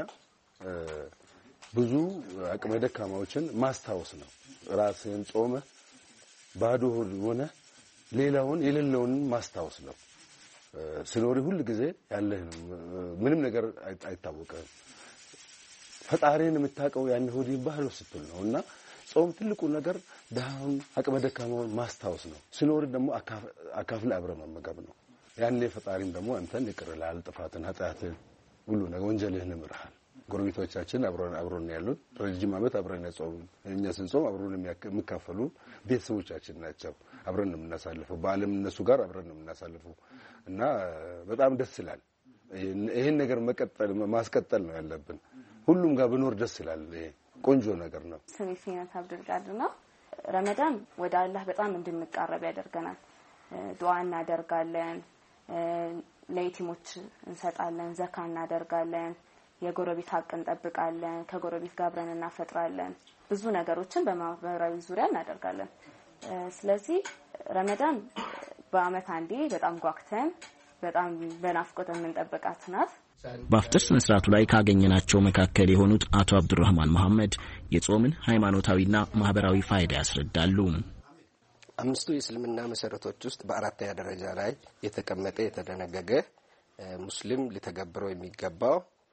ብዙ አቅመ ደካማዎችን ማስታወስ ነው። ራስን ጾመ ባዶ ሆነ ሌላውን የሌለውን ማስታወስ ነው። ስለሆነ ሁሉ ጊዜ ያለህ ምንም ነገር አይታወቅም። ፈጣሪን የምታውቀው ያን ሆዲ ባህሎ ስትል ነውና ጾም ትልቁ ነገር ደሃውን አቅመ ደካማውን ማስታወስ ነው። ስለሆነ ደግሞ አካፍለ አብረ መመገብ ነው። ያኔ ፈጣሪም ደግሞ አንተን ይቅርላል፣ ጥፋትን ኃጢአትን ሁሉ ነገር ወንጀልህን ይምርሃል። ጎረቤቶቻችን አብሮን አብሮን ያሉት ረጅም ዓመት አብረን ጾም እኛ ስንጾም አብሮን የሚካፈሉ ቤተሰቦቻችን ናቸው። አብረን የምናሳልፈው በዓለም እነሱ ጋር አብረን የምናሳልፈው እና በጣም ደስ ይላል። ይሄን ነገር መቀጠል ማስቀጠል ነው ያለብን። ሁሉም ጋር ብኖር ደስ ይላል። ይሄ ቆንጆ ነገር ነው። ሰሚፊናት አብዱል ቃድር ነው። ረመዳን ወደ አላህ በጣም እንድንቃረብ ያደርገናል። ዱዓ እናደርጋለን፣ ለየቲሞች እንሰጣለን፣ ዘካ እናደርጋለን፣ የጎረቤት ሀቅ እንጠብቃለን፣ ከጎረቤት ጋር አብረን እናፈጥራለን። ብዙ ነገሮችን በማህበራዊ ዙሪያ እናደርጋለን። ስለዚህ ረመዳን በአመት አንዴ በጣም ጓግተን በጣም በናፍቆት የምንጠብቃት ናት። በአፍጥር ስነ ስርዓቱ ላይ ካገኘናቸው መካከል የሆኑት አቶ አብዱራህማን መሐመድ የጾምን ሃይማኖታዊና ማህበራዊ ፋይዳ ያስረዳሉ። አምስቱ የእስልምና መሰረቶች ውስጥ በአራተኛ ደረጃ ላይ የተቀመጠ የተደነገገ ሙስሊም ሊተገብረው የሚገባው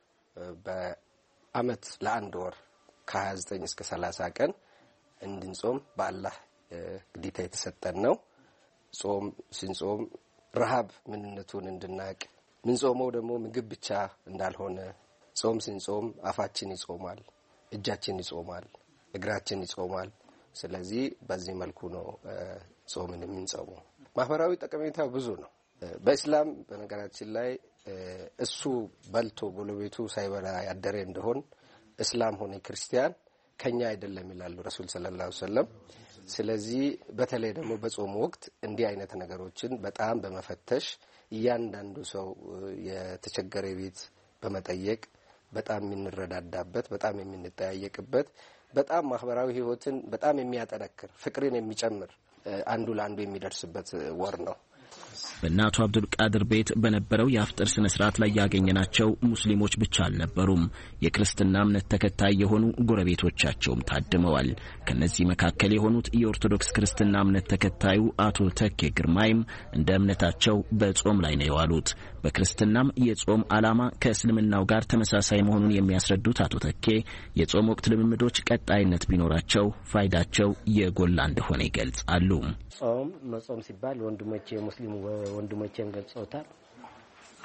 በአመት ለአንድ ወር ከሀያ ዘጠኝ እስከ ሰላሳ ቀን እንድንጾም በአላህ ግዴታ የተሰጠን ነው። ጾም ስንጾም ረሃብ ምንነቱን እንድናቅ፣ ምንጾመው ደግሞ ምግብ ብቻ እንዳልሆነ፣ ጾም ስንጾም አፋችን ይጾማል፣ እጃችን ይጾማል፣ እግራችን ይጾማል። ስለዚህ በዚህ መልኩ ነው ጾምን የምንጾመው። ማህበራዊ ጠቀሜታው ብዙ ነው። በእስላም በነገራችን ላይ እሱ በልቶ ጎረቤቱ ሳይበላ ያደረ እንደሆን እስላም ሆነ ክርስቲያን ከኛ አይደለም ይላሉ ረሱል ሰለላሁ ዐለይሂ ወሰለም። ስለዚህ በተለይ ደግሞ በጾም ወቅት እንዲህ አይነት ነገሮችን በጣም በመፈተሽ እያንዳንዱ ሰው የተቸገረ ቤት በመጠየቅ በጣም የምንረዳዳበት፣ በጣም የምንጠያየቅበት፣ በጣም ማህበራዊ ህይወትን በጣም የሚያጠነክር ፍቅርን የሚጨምር አንዱ ለአንዱ የሚደርስበት ወር ነው። በእናቱ አብዱል ቃድር ቤት በነበረው የአፍጥር ስነ ስርዓት ላይ ያገኘናቸው ሙስሊሞች ብቻ አልነበሩም። የክርስትና እምነት ተከታይ የሆኑ ጎረቤቶቻቸውም ታድመዋል። ከነዚህ መካከል የሆኑት የኦርቶዶክስ ክርስትና እምነት ተከታዩ አቶ ተኬ ግርማይም እንደ እምነታቸው በጾም ላይ ነው የዋሉት። በክርስትናም የጾም ዓላማ ከእስልምናው ጋር ተመሳሳይ መሆኑን የሚያስረዱት አቶ ተኬ የጾም ወቅት ልምምዶች ቀጣይነት ቢኖራቸው ፋይዳቸው የጎላ እንደሆነ ይገልጻሉ። ጾም መጾም ሲባል ወንድሞቼ ሙስሊም ወንድሞቼም ገልጸውታል።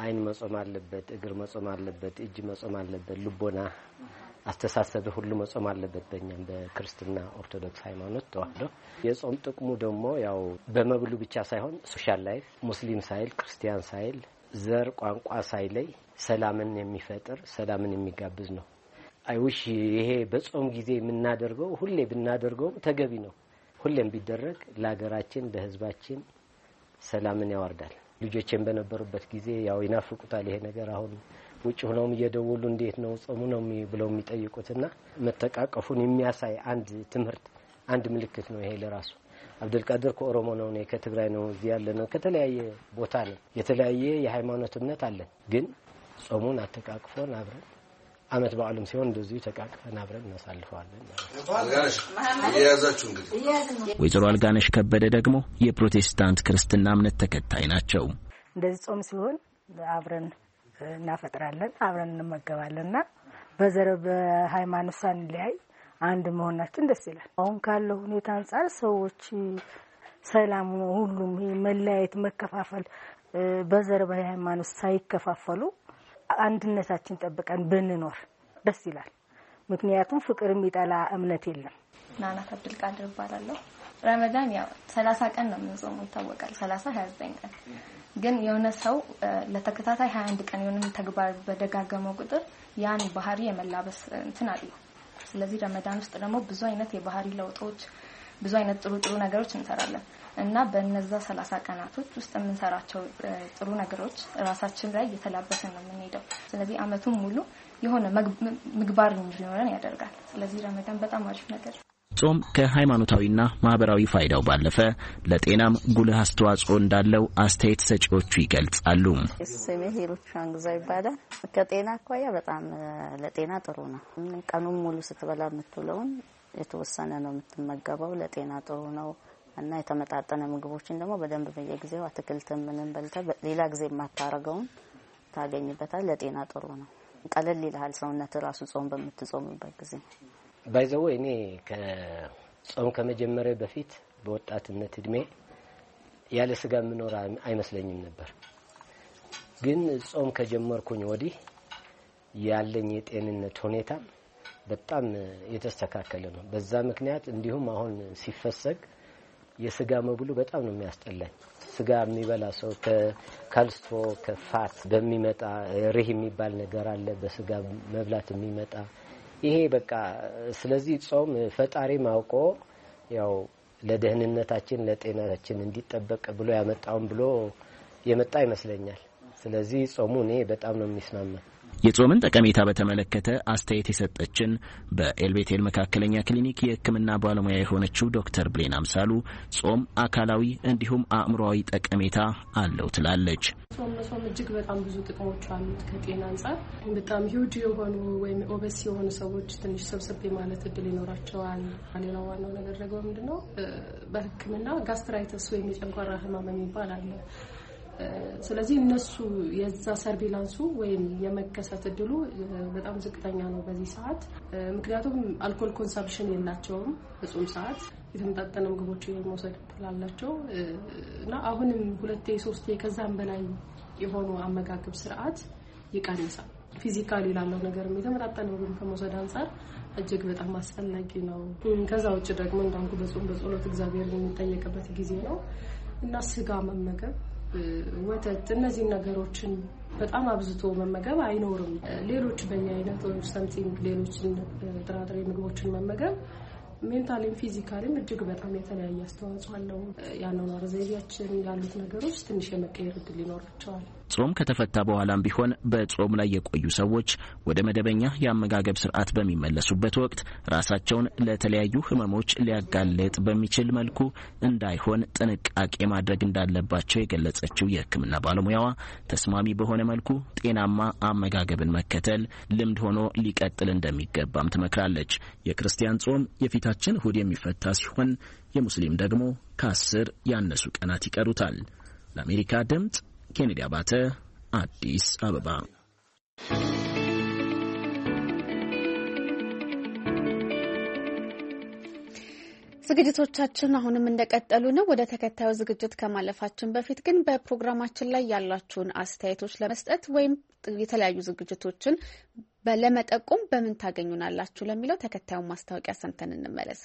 አይን መጾም አለበት፣ እግር መጾም አለበት፣ እጅ መጾም አለበት፣ ልቦና አስተሳሰብ ሁሉ መጾም አለበት በእኛም በክርስትና ኦርቶዶክስ ሃይማኖት ተዋህዶ። የጾም ጥቅሙ ደግሞ ያው በመብሉ ብቻ ሳይሆን ሶሻል ላይፍ ሙስሊም ሳይል ክርስቲያን ሳይል ዘር ቋንቋ ሳይለይ ሰላምን የሚፈጥር ሰላምን የሚጋብዝ ነው። አይውሽ ይሄ በጾም ጊዜ የምናደርገው ሁሌ ብናደርገው ተገቢ ነው። ሁሌም ቢደረግ ለሀገራችን ለህዝባችን ሰላምን ያወርዳል። ልጆቼን በነበሩበት ጊዜ ያው ይናፍቁታል ይሄ ነገር። አሁን ውጭ ሆነውም እየደወሉ እንዴት ነው ጾሙ ነው ብለው የሚጠይቁትና መተቃቀፉን የሚያሳይ አንድ ትምህርት አንድ ምልክት ነው ይሄ ለራሱ። አብዱልቃድር ከኦሮሞ ነው፣ እኔ ከትግራይ ነው፣ እዚህ ያለ ነው፣ ከተለያየ ቦታ ነው፣ የተለያየ የሃይማኖት እምነት አለን። ግን ጾሙን አተቃቅፎን አብረን አመት በዓሉም ሲሆን እንደዚሁ ተቃቅፈን አብረን እናሳልፈዋለን። ወይዘሮ አልጋነሽ ከበደ ደግሞ የፕሮቴስታንት ክርስትና እምነት ተከታይ ናቸው። እንደዚህ ጾም ሲሆን አብረን እናፈጥራለን፣ አብረን እንመገባለንና በዘር በሃይማኖት ሳንለያይ አንድ መሆናችን ደስ ይላል። አሁን ካለው ሁኔታ አንፃር ሰዎች ሰላም ሁሉም መለያየት መከፋፈል በዘር በሃይማኖት ሳይከፋፈሉ አንድነታችን ጠብቀን ብንኖር ደስ ይላል። ምክንያቱም ፍቅር የሚጠላ እምነት የለም። ናና አብዱልቃድር እባላለሁ። ረመዳን ያው ሰላሳ ቀን ነው የምንጾመው ይታወቃል። ሰላሳ ሃያ ዘጠኝ ቀን ግን የሆነ ሰው ለተከታታይ ሃያ አንድ ቀን የሆነ ተግባር በደጋገመው ቁጥር ያን ባህሪ የመላበስ እንትን አለው። ስለዚህ ረመዳን ውስጥ ደግሞ ብዙ አይነት የባህሪ ለውጦች ብዙ አይነት ጥሩ ጥሩ ነገሮች እንሰራለን እና በእነዛ ሰላሳ ቀናቶች ውስጥ የምንሰራቸው ጥሩ ነገሮች ራሳችን ላይ እየተላበሰን ነው የምንሄደው። ስለዚህ አመቱን ሙሉ የሆነ ምግባር እንዲኖረን ያደርጋል። ስለዚህ ረመዳን በጣም አሪፍ ነገር። ጾም ከሃይማኖታዊና ማህበራዊ ፋይዳው ባለፈ ለጤናም ጉልህ አስተዋጽኦ እንዳለው አስተያየት ሰጪዎቹ ይገልጻሉ። ስሜ ሄሮች አንግዛ ይባላል። ከጤና አኳያ በጣም ለጤና ጥሩ ነው። ቀኑን ሙሉ ስትበላ የምትውለውን የተወሰነ ነው የምትመገበው፣ ለጤና ጥሩ ነው እና የተመጣጠነ ምግቦችን ደግሞ በደንብ በየጊዜው አትክልት ምንም በልተህ ሌላ ጊዜ የማታረገውን ታገኝበታል። ለጤና ጥሩ ነው። ቀለል ይላል ሰውነት ራሱ ጾም በምትጾምበት ጊዜ። ባይዘው እኔ ከጾም ከመጀመሪያ በፊት በወጣትነት እድሜ ያለ ስጋ ምኖር አይመስለኝም ነበር። ግን ጾም ከጀመርኩኝ ወዲህ ያለኝ የጤንነት ሁኔታ በጣም የተስተካከለ ነው። በዛ ምክንያት እንዲሁም አሁን ሲፈሰግ የስጋ መብሉ በጣም ነው የሚያስጠላኝ። ስጋ የሚበላ ሰው ከካልስቶ ከፋት በሚመጣ ሪህ የሚባል ነገር አለ በስጋ መብላት የሚመጣ ይሄ በቃ። ስለዚህ ጾም ፈጣሪ ማውቆ ያው ለደህንነታችን ለጤናችን እንዲጠበቅ ብሎ ያመጣውን ብሎ የመጣ ይመስለኛል። ስለዚህ ጾሙ እኔ በጣም ነው የሚስማማ። የጾምን ጠቀሜታ በተመለከተ አስተያየት የሰጠችን በኤልቤቴል መካከለኛ ክሊኒክ የሕክምና ባለሙያ የሆነችው ዶክተር ብሌን አምሳሉ ጾም አካላዊ እንዲሁም አእምሮአዊ ጠቀሜታ አለው ትላለች። ጾም መጾም እጅግ በጣም ብዙ ጥቅሞች አሉት። ከጤና አንጻር በጣም ሂውጅ የሆኑ ወይም ኦበስ የሆኑ ሰዎች ትንሽ ሰብሰብ ማለት እድል ይኖራቸዋል። ሌላው ዋናው ነገር ደግሞ ምንድነው በሕክምና ጋስትራይተስ ወይም የጨጓራ ህመም የሚባል አለ። ስለዚህ እነሱ የዛ ሰርቪላንሱ ወይም የመከሰት እድሉ በጣም ዝቅተኛ ነው በዚህ ሰዓት። ምክንያቱም አልኮል ኮንሰምፕሽን የላቸውም በጾም ሰዓት፣ የተመጣጠነ ምግቦች መውሰድ ትላላቸው እና አሁንም ሁለቴ ሶስቴ ከዛም በላይ የሆኑ አመጋገብ ስርዓት ይቀንሳል። ፊዚካሊ ላለው ነገር የተመጣጠነ ምግብ ከመውሰድ አንፃር እጅግ በጣም አስፈላጊ ነው። ከዛ ውጭ ደግሞ እንዳንኩ በጾም በጸሎት እግዚአብሔር የሚጠየቅበት ጊዜ ነው እና ስጋ መመገብ ወተት እነዚህ ነገሮችን በጣም አብዝቶ መመገብ አይኖርም። ሌሎች በየአይነት ወይ ሰምቲንግ ሌሎች ጥራጥሬ ምግቦችን መመገብ ሜንታሊም ፊዚካሊም እጅግ በጣም የተለያየ አስተዋጽኦ አለው። ያኗኗር ዘይቤያችን ያሉት ነገሮች ትንሽ የመቀየር እድል ይኖራቸዋል። ጾም ከተፈታ በኋላም ቢሆን በጾም ላይ የቆዩ ሰዎች ወደ መደበኛ የአመጋገብ ስርዓት በሚመለሱበት ወቅት ራሳቸውን ለተለያዩ ህመሞች ሊያጋልጥ በሚችል መልኩ እንዳይሆን ጥንቃቄ ማድረግ እንዳለባቸው የገለጸችው የሕክምና ባለሙያዋ ተስማሚ በሆነ መልኩ ጤናማ አመጋገብን መከተል ልምድ ሆኖ ሊቀጥል እንደሚገባም ትመክራለች። የክርስቲያን ጾም የፊታችን እሁድ የሚፈታ ሲሆን የሙስሊም ደግሞ ከአስር ያነሱ ቀናት ይቀሩታል። ለአሜሪካ ድምጽ ኬኔዲ አባተ አዲስ አበባ። ዝግጅቶቻችን አሁንም እንደቀጠሉ ነው። ወደ ተከታዩ ዝግጅት ከማለፋችን በፊት ግን በፕሮግራማችን ላይ ያላችሁን አስተያየቶች ለመስጠት ወይም የተለያዩ ዝግጅቶችን ለመጠቆም በምን ታገኙናላችሁ ለሚለው ተከታዩን ማስታወቂያ ሰምተን እንመለስ።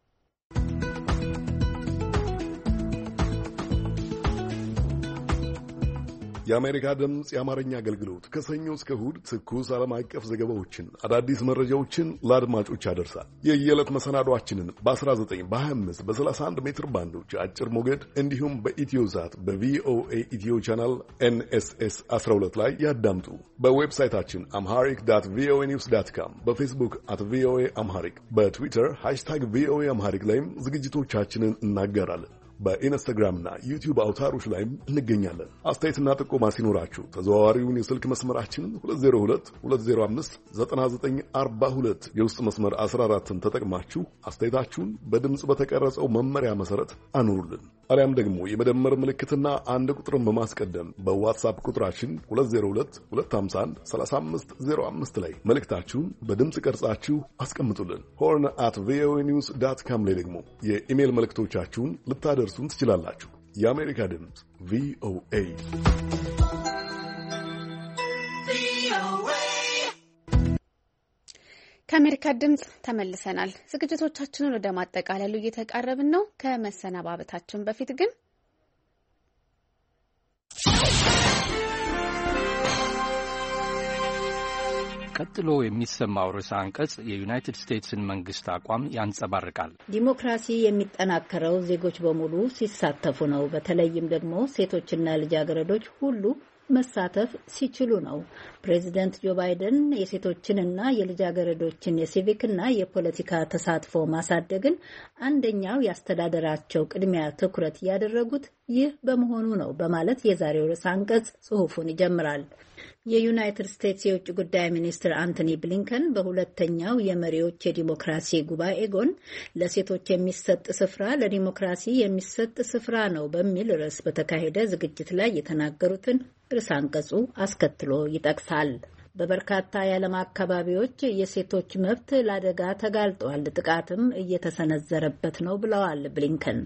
የአሜሪካ ድምጽ የአማርኛ አገልግሎት ከሰኞ እስከ እሁድ ትኩስ ዓለም አቀፍ ዘገባዎችን፣ አዳዲስ መረጃዎችን ለአድማጮች ያደርሳል። የየዕለት መሰናዷችንን በ19 በ25 በ31 ሜትር ባንዶች አጭር ሞገድ እንዲሁም በኢትዮዛት በቪኦኤ ኢትዮ ቻናል ኤንኤስኤስ አስራ ሁለት ላይ ያዳምጡ። በዌብሳይታችን አምሃሪክ ዳት ቪኦኤ ኒውስ ዳት ካም፣ በፌስቡክ አት ቪኦኤ አምሃሪክ፣ በትዊተር ሃሽታግ ቪኦኤ አምሃሪክ ላይም ዝግጅቶቻችንን እናጋራለን። በኢንስታግራምና ዩቲዩብ አውታሮች ላይም እንገኛለን። አስተያየትና ጥቆማ ሲኖራችሁ ተዘዋዋሪውን የስልክ መስመራችንን ሁለት ዜሮ ሁለት ሁለት ዜሮ አምስት ዘጠና ዘጠኝ አርባ ሁለት የውስጥ መስመር አስራ አራትን ተጠቅማችሁ አስተያየታችሁን በድምጽ በተቀረጸው መመሪያ መሰረት አኑሩልን። አሊያም ደግሞ የመደመር ምልክትና አንድ ቁጥርን በማስቀደም በዋትስአፕ ቁጥራችን ሁለት ዜሮ ሁለት ሁለት አምሳ አንድ ሰላሳ አምስት ዜሮ አምስት ላይ መልእክታችሁን በድምጽ ቀርጻችሁ አስቀምጡልን። ሆርን አት ቪኦኤ ኒውስ ዳት ካም ላይ ደግሞ የኢሜል መልእክቶቻችሁን ልታደርሱን ትችላላችሁ። የአሜሪካ ድምጽ ቪኦኤ። ከአሜሪካ ድምጽ ተመልሰናል። ዝግጅቶቻችንን ወደ ማጠቃለሉ እየተቃረብን ነው። ከመሰነባበታችን በፊት ግን ቀጥሎ የሚሰማው ርዕሰ አንቀጽ የዩናይትድ ስቴትስን መንግስት አቋም ያንጸባርቃል። ዲሞክራሲ የሚጠናከረው ዜጎች በሙሉ ሲሳተፉ ነው። በተለይም ደግሞ ሴቶችና ልጃገረዶች ሁሉ መሳተፍ ሲችሉ ነው። ፕሬዚደንት ጆ ባይደን የሴቶችንና የልጃገረዶችን የሲቪክና የፖለቲካ ተሳትፎ ማሳደግን አንደኛው ያስተዳደራቸው ቅድሚያ ትኩረት ያደረጉት ይህ በመሆኑ ነው በማለት የዛሬው ርዕሰ አንቀጽ ጽሑፉን ይጀምራል። የዩናይትድ ስቴትስ የውጭ ጉዳይ ሚኒስትር አንቶኒ ብሊንከን በሁለተኛው የመሪዎች የዲሞክራሲ ጉባኤ ጎን ለሴቶች የሚሰጥ ስፍራ ለዲሞክራሲ የሚሰጥ ስፍራ ነው በሚል ርዕስ በተካሄደ ዝግጅት ላይ የተናገሩትን ርዕሰ አንቀጹ አስከትሎ ይጠቅሳል። በበርካታ የዓለም አካባቢዎች የሴቶች መብት ለአደጋ ተጋልጧል፣ ጥቃትም እየተሰነዘረበት ነው ብለዋል ብሊንከን።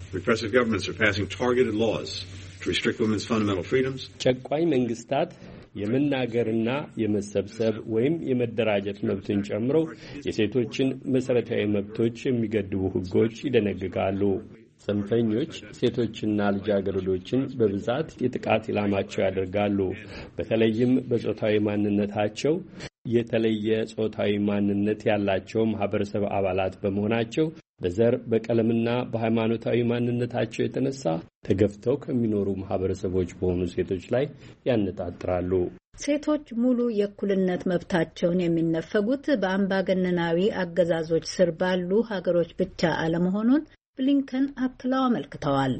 ጨቋኝ መንግስታት የመናገርና የመሰብሰብ ወይም የመደራጀት መብትን ጨምሮ የሴቶችን መሰረታዊ መብቶች የሚገድቡ ሕጎች ይደነግጋሉ። ጽንፈኞች ሴቶችና ልጃገረዶችን በብዛት የጥቃት ኢላማቸው ያደርጋሉ። በተለይም በጾታዊ ማንነታቸው የተለየ ጾታዊ ማንነት ያላቸው ማህበረሰብ አባላት በመሆናቸው በዘር በቀለምና በሃይማኖታዊ ማንነታቸው የተነሳ ተገፍተው ከሚኖሩ ማህበረሰቦች በሆኑ ሴቶች ላይ ያነጣጥራሉ። ሴቶች ሙሉ የእኩልነት መብታቸውን የሚነፈጉት በአምባገነናዊ አገዛዞች ስር ባሉ ሀገሮች ብቻ አለመሆኑን ብሊንከን አክለው አመልክተዋል።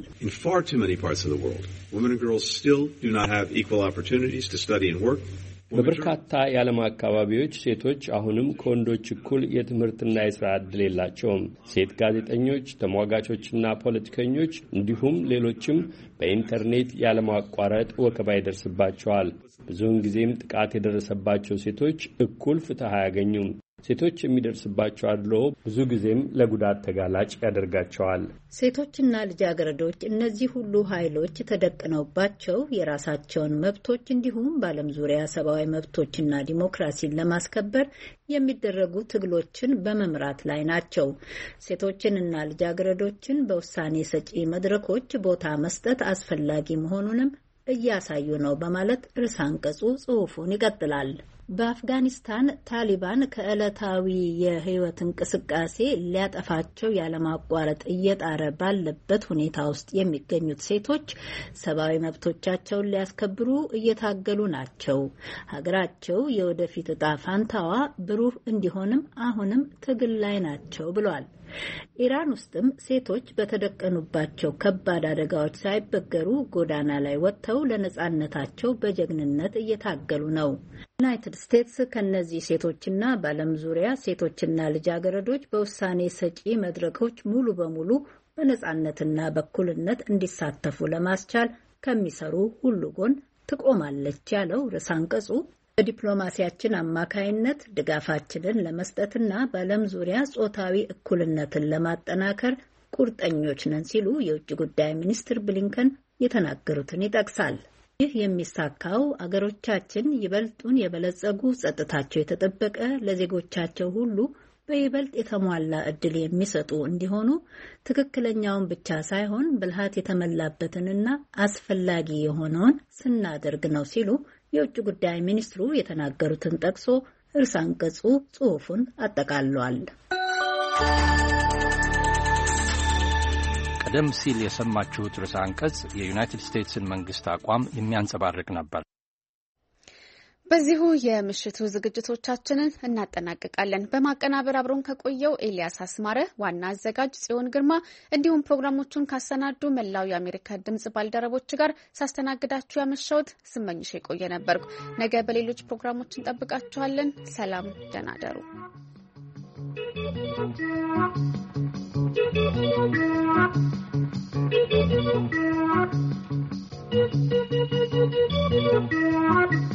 በበርካታ የዓለም አካባቢዎች ሴቶች አሁንም ከወንዶች እኩል የትምህርትና የሥራ ዕድል የላቸውም። ሴት ጋዜጠኞች፣ ተሟጋቾችና ፖለቲከኞች እንዲሁም ሌሎችም በኢንተርኔት ያለማቋረጥ ወከባ ይደርስባቸዋል። ብዙውን ጊዜም ጥቃት የደረሰባቸው ሴቶች እኩል ፍትሕ አያገኙም። ሴቶች የሚደርስባቸው አድሎ ብዙ ጊዜም ለጉዳት ተጋላጭ ያደርጋቸዋል። ሴቶችና ልጃገረዶች እነዚህ ሁሉ ኃይሎች ተደቅነውባቸው የራሳቸውን መብቶች እንዲሁም በዓለም ዙሪያ ሰብአዊ መብቶችና ዲሞክራሲን ለማስከበር የሚደረጉ ትግሎችን በመምራት ላይ ናቸው። ሴቶችንና ልጃገረዶችን በውሳኔ ሰጪ መድረኮች ቦታ መስጠት አስፈላጊ መሆኑንም እያሳዩ ነው በማለት ርዕሰ አንቀጹ ጽሑፉን ይቀጥላል። በአፍጋኒስታን ታሊባን ከዕለታዊ የህይወት እንቅስቃሴ ሊያጠፋቸው ያለማቋረጥ እየጣረ ባለበት ሁኔታ ውስጥ የሚገኙት ሴቶች ሰብአዊ መብቶቻቸውን ሊያስከብሩ እየታገሉ ናቸው። ሀገራቸው የወደፊት ዕጣ ፋንታዋ ብሩህ እንዲሆንም አሁንም ትግል ላይ ናቸው ብሏል። ኢራን ውስጥም ሴቶች በተደቀኑባቸው ከባድ አደጋዎች ሳይበገሩ ጎዳና ላይ ወጥተው ለነጻነታቸው በጀግንነት እየታገሉ ነው። ዩናይትድ ስቴትስ ከነዚህ ሴቶችና በዓለም ዙሪያ ሴቶችና ልጃገረዶች በውሳኔ ሰጪ መድረኮች ሙሉ በሙሉ በነጻነትና በእኩልነት እንዲሳተፉ ለማስቻል ከሚሰሩ ሁሉ ጎን ትቆማለች ያለው ርዕሰ አንቀጹ በዲፕሎማሲያችን አማካይነት ድጋፋችንን ለመስጠትና በዓለም ዙሪያ ጾታዊ እኩልነትን ለማጠናከር ቁርጠኞች ነን ሲሉ የውጭ ጉዳይ ሚኒስትር ብሊንከን የተናገሩትን ይጠቅሳል። ይህ የሚሳካው አገሮቻችን ይበልጡን የበለጸጉ ጸጥታቸው የተጠበቀ ለዜጎቻቸው ሁሉ በይበልጥ የተሟላ እድል የሚሰጡ እንዲሆኑ ትክክለኛውን ብቻ ሳይሆን ብልሃት የተመላበትንና አስፈላጊ የሆነውን ስናደርግ ነው ሲሉ የውጭ ጉዳይ ሚኒስትሩ የተናገሩትን ጠቅሶ ርዕሰ አንቀጹ ጽሑፉን አጠቃሏል። ቀደም ሲል የሰማችሁት ርዕሰ አንቀጽ የዩናይትድ ስቴትስን መንግስት አቋም የሚያንጸባርቅ ነበር። በዚሁ የምሽቱ ዝግጅቶቻችንን እናጠናቅቃለን። በማቀናበር አብሮን ከቆየው ኤልያስ አስማረ፣ ዋና አዘጋጅ ጽዮን ግርማ እንዲሁም ፕሮግራሞቹን ካሰናዱ መላው የአሜሪካ ድምጽ ባልደረቦች ጋር ሳስተናግዳችሁ ያመሻውት ስመኝሽ የቆየ ነበርኩ። ነገ በሌሎች ፕሮግራሞች እንጠብቃችኋለን። ሰላም፣ ደህና ደሩ። Thank you.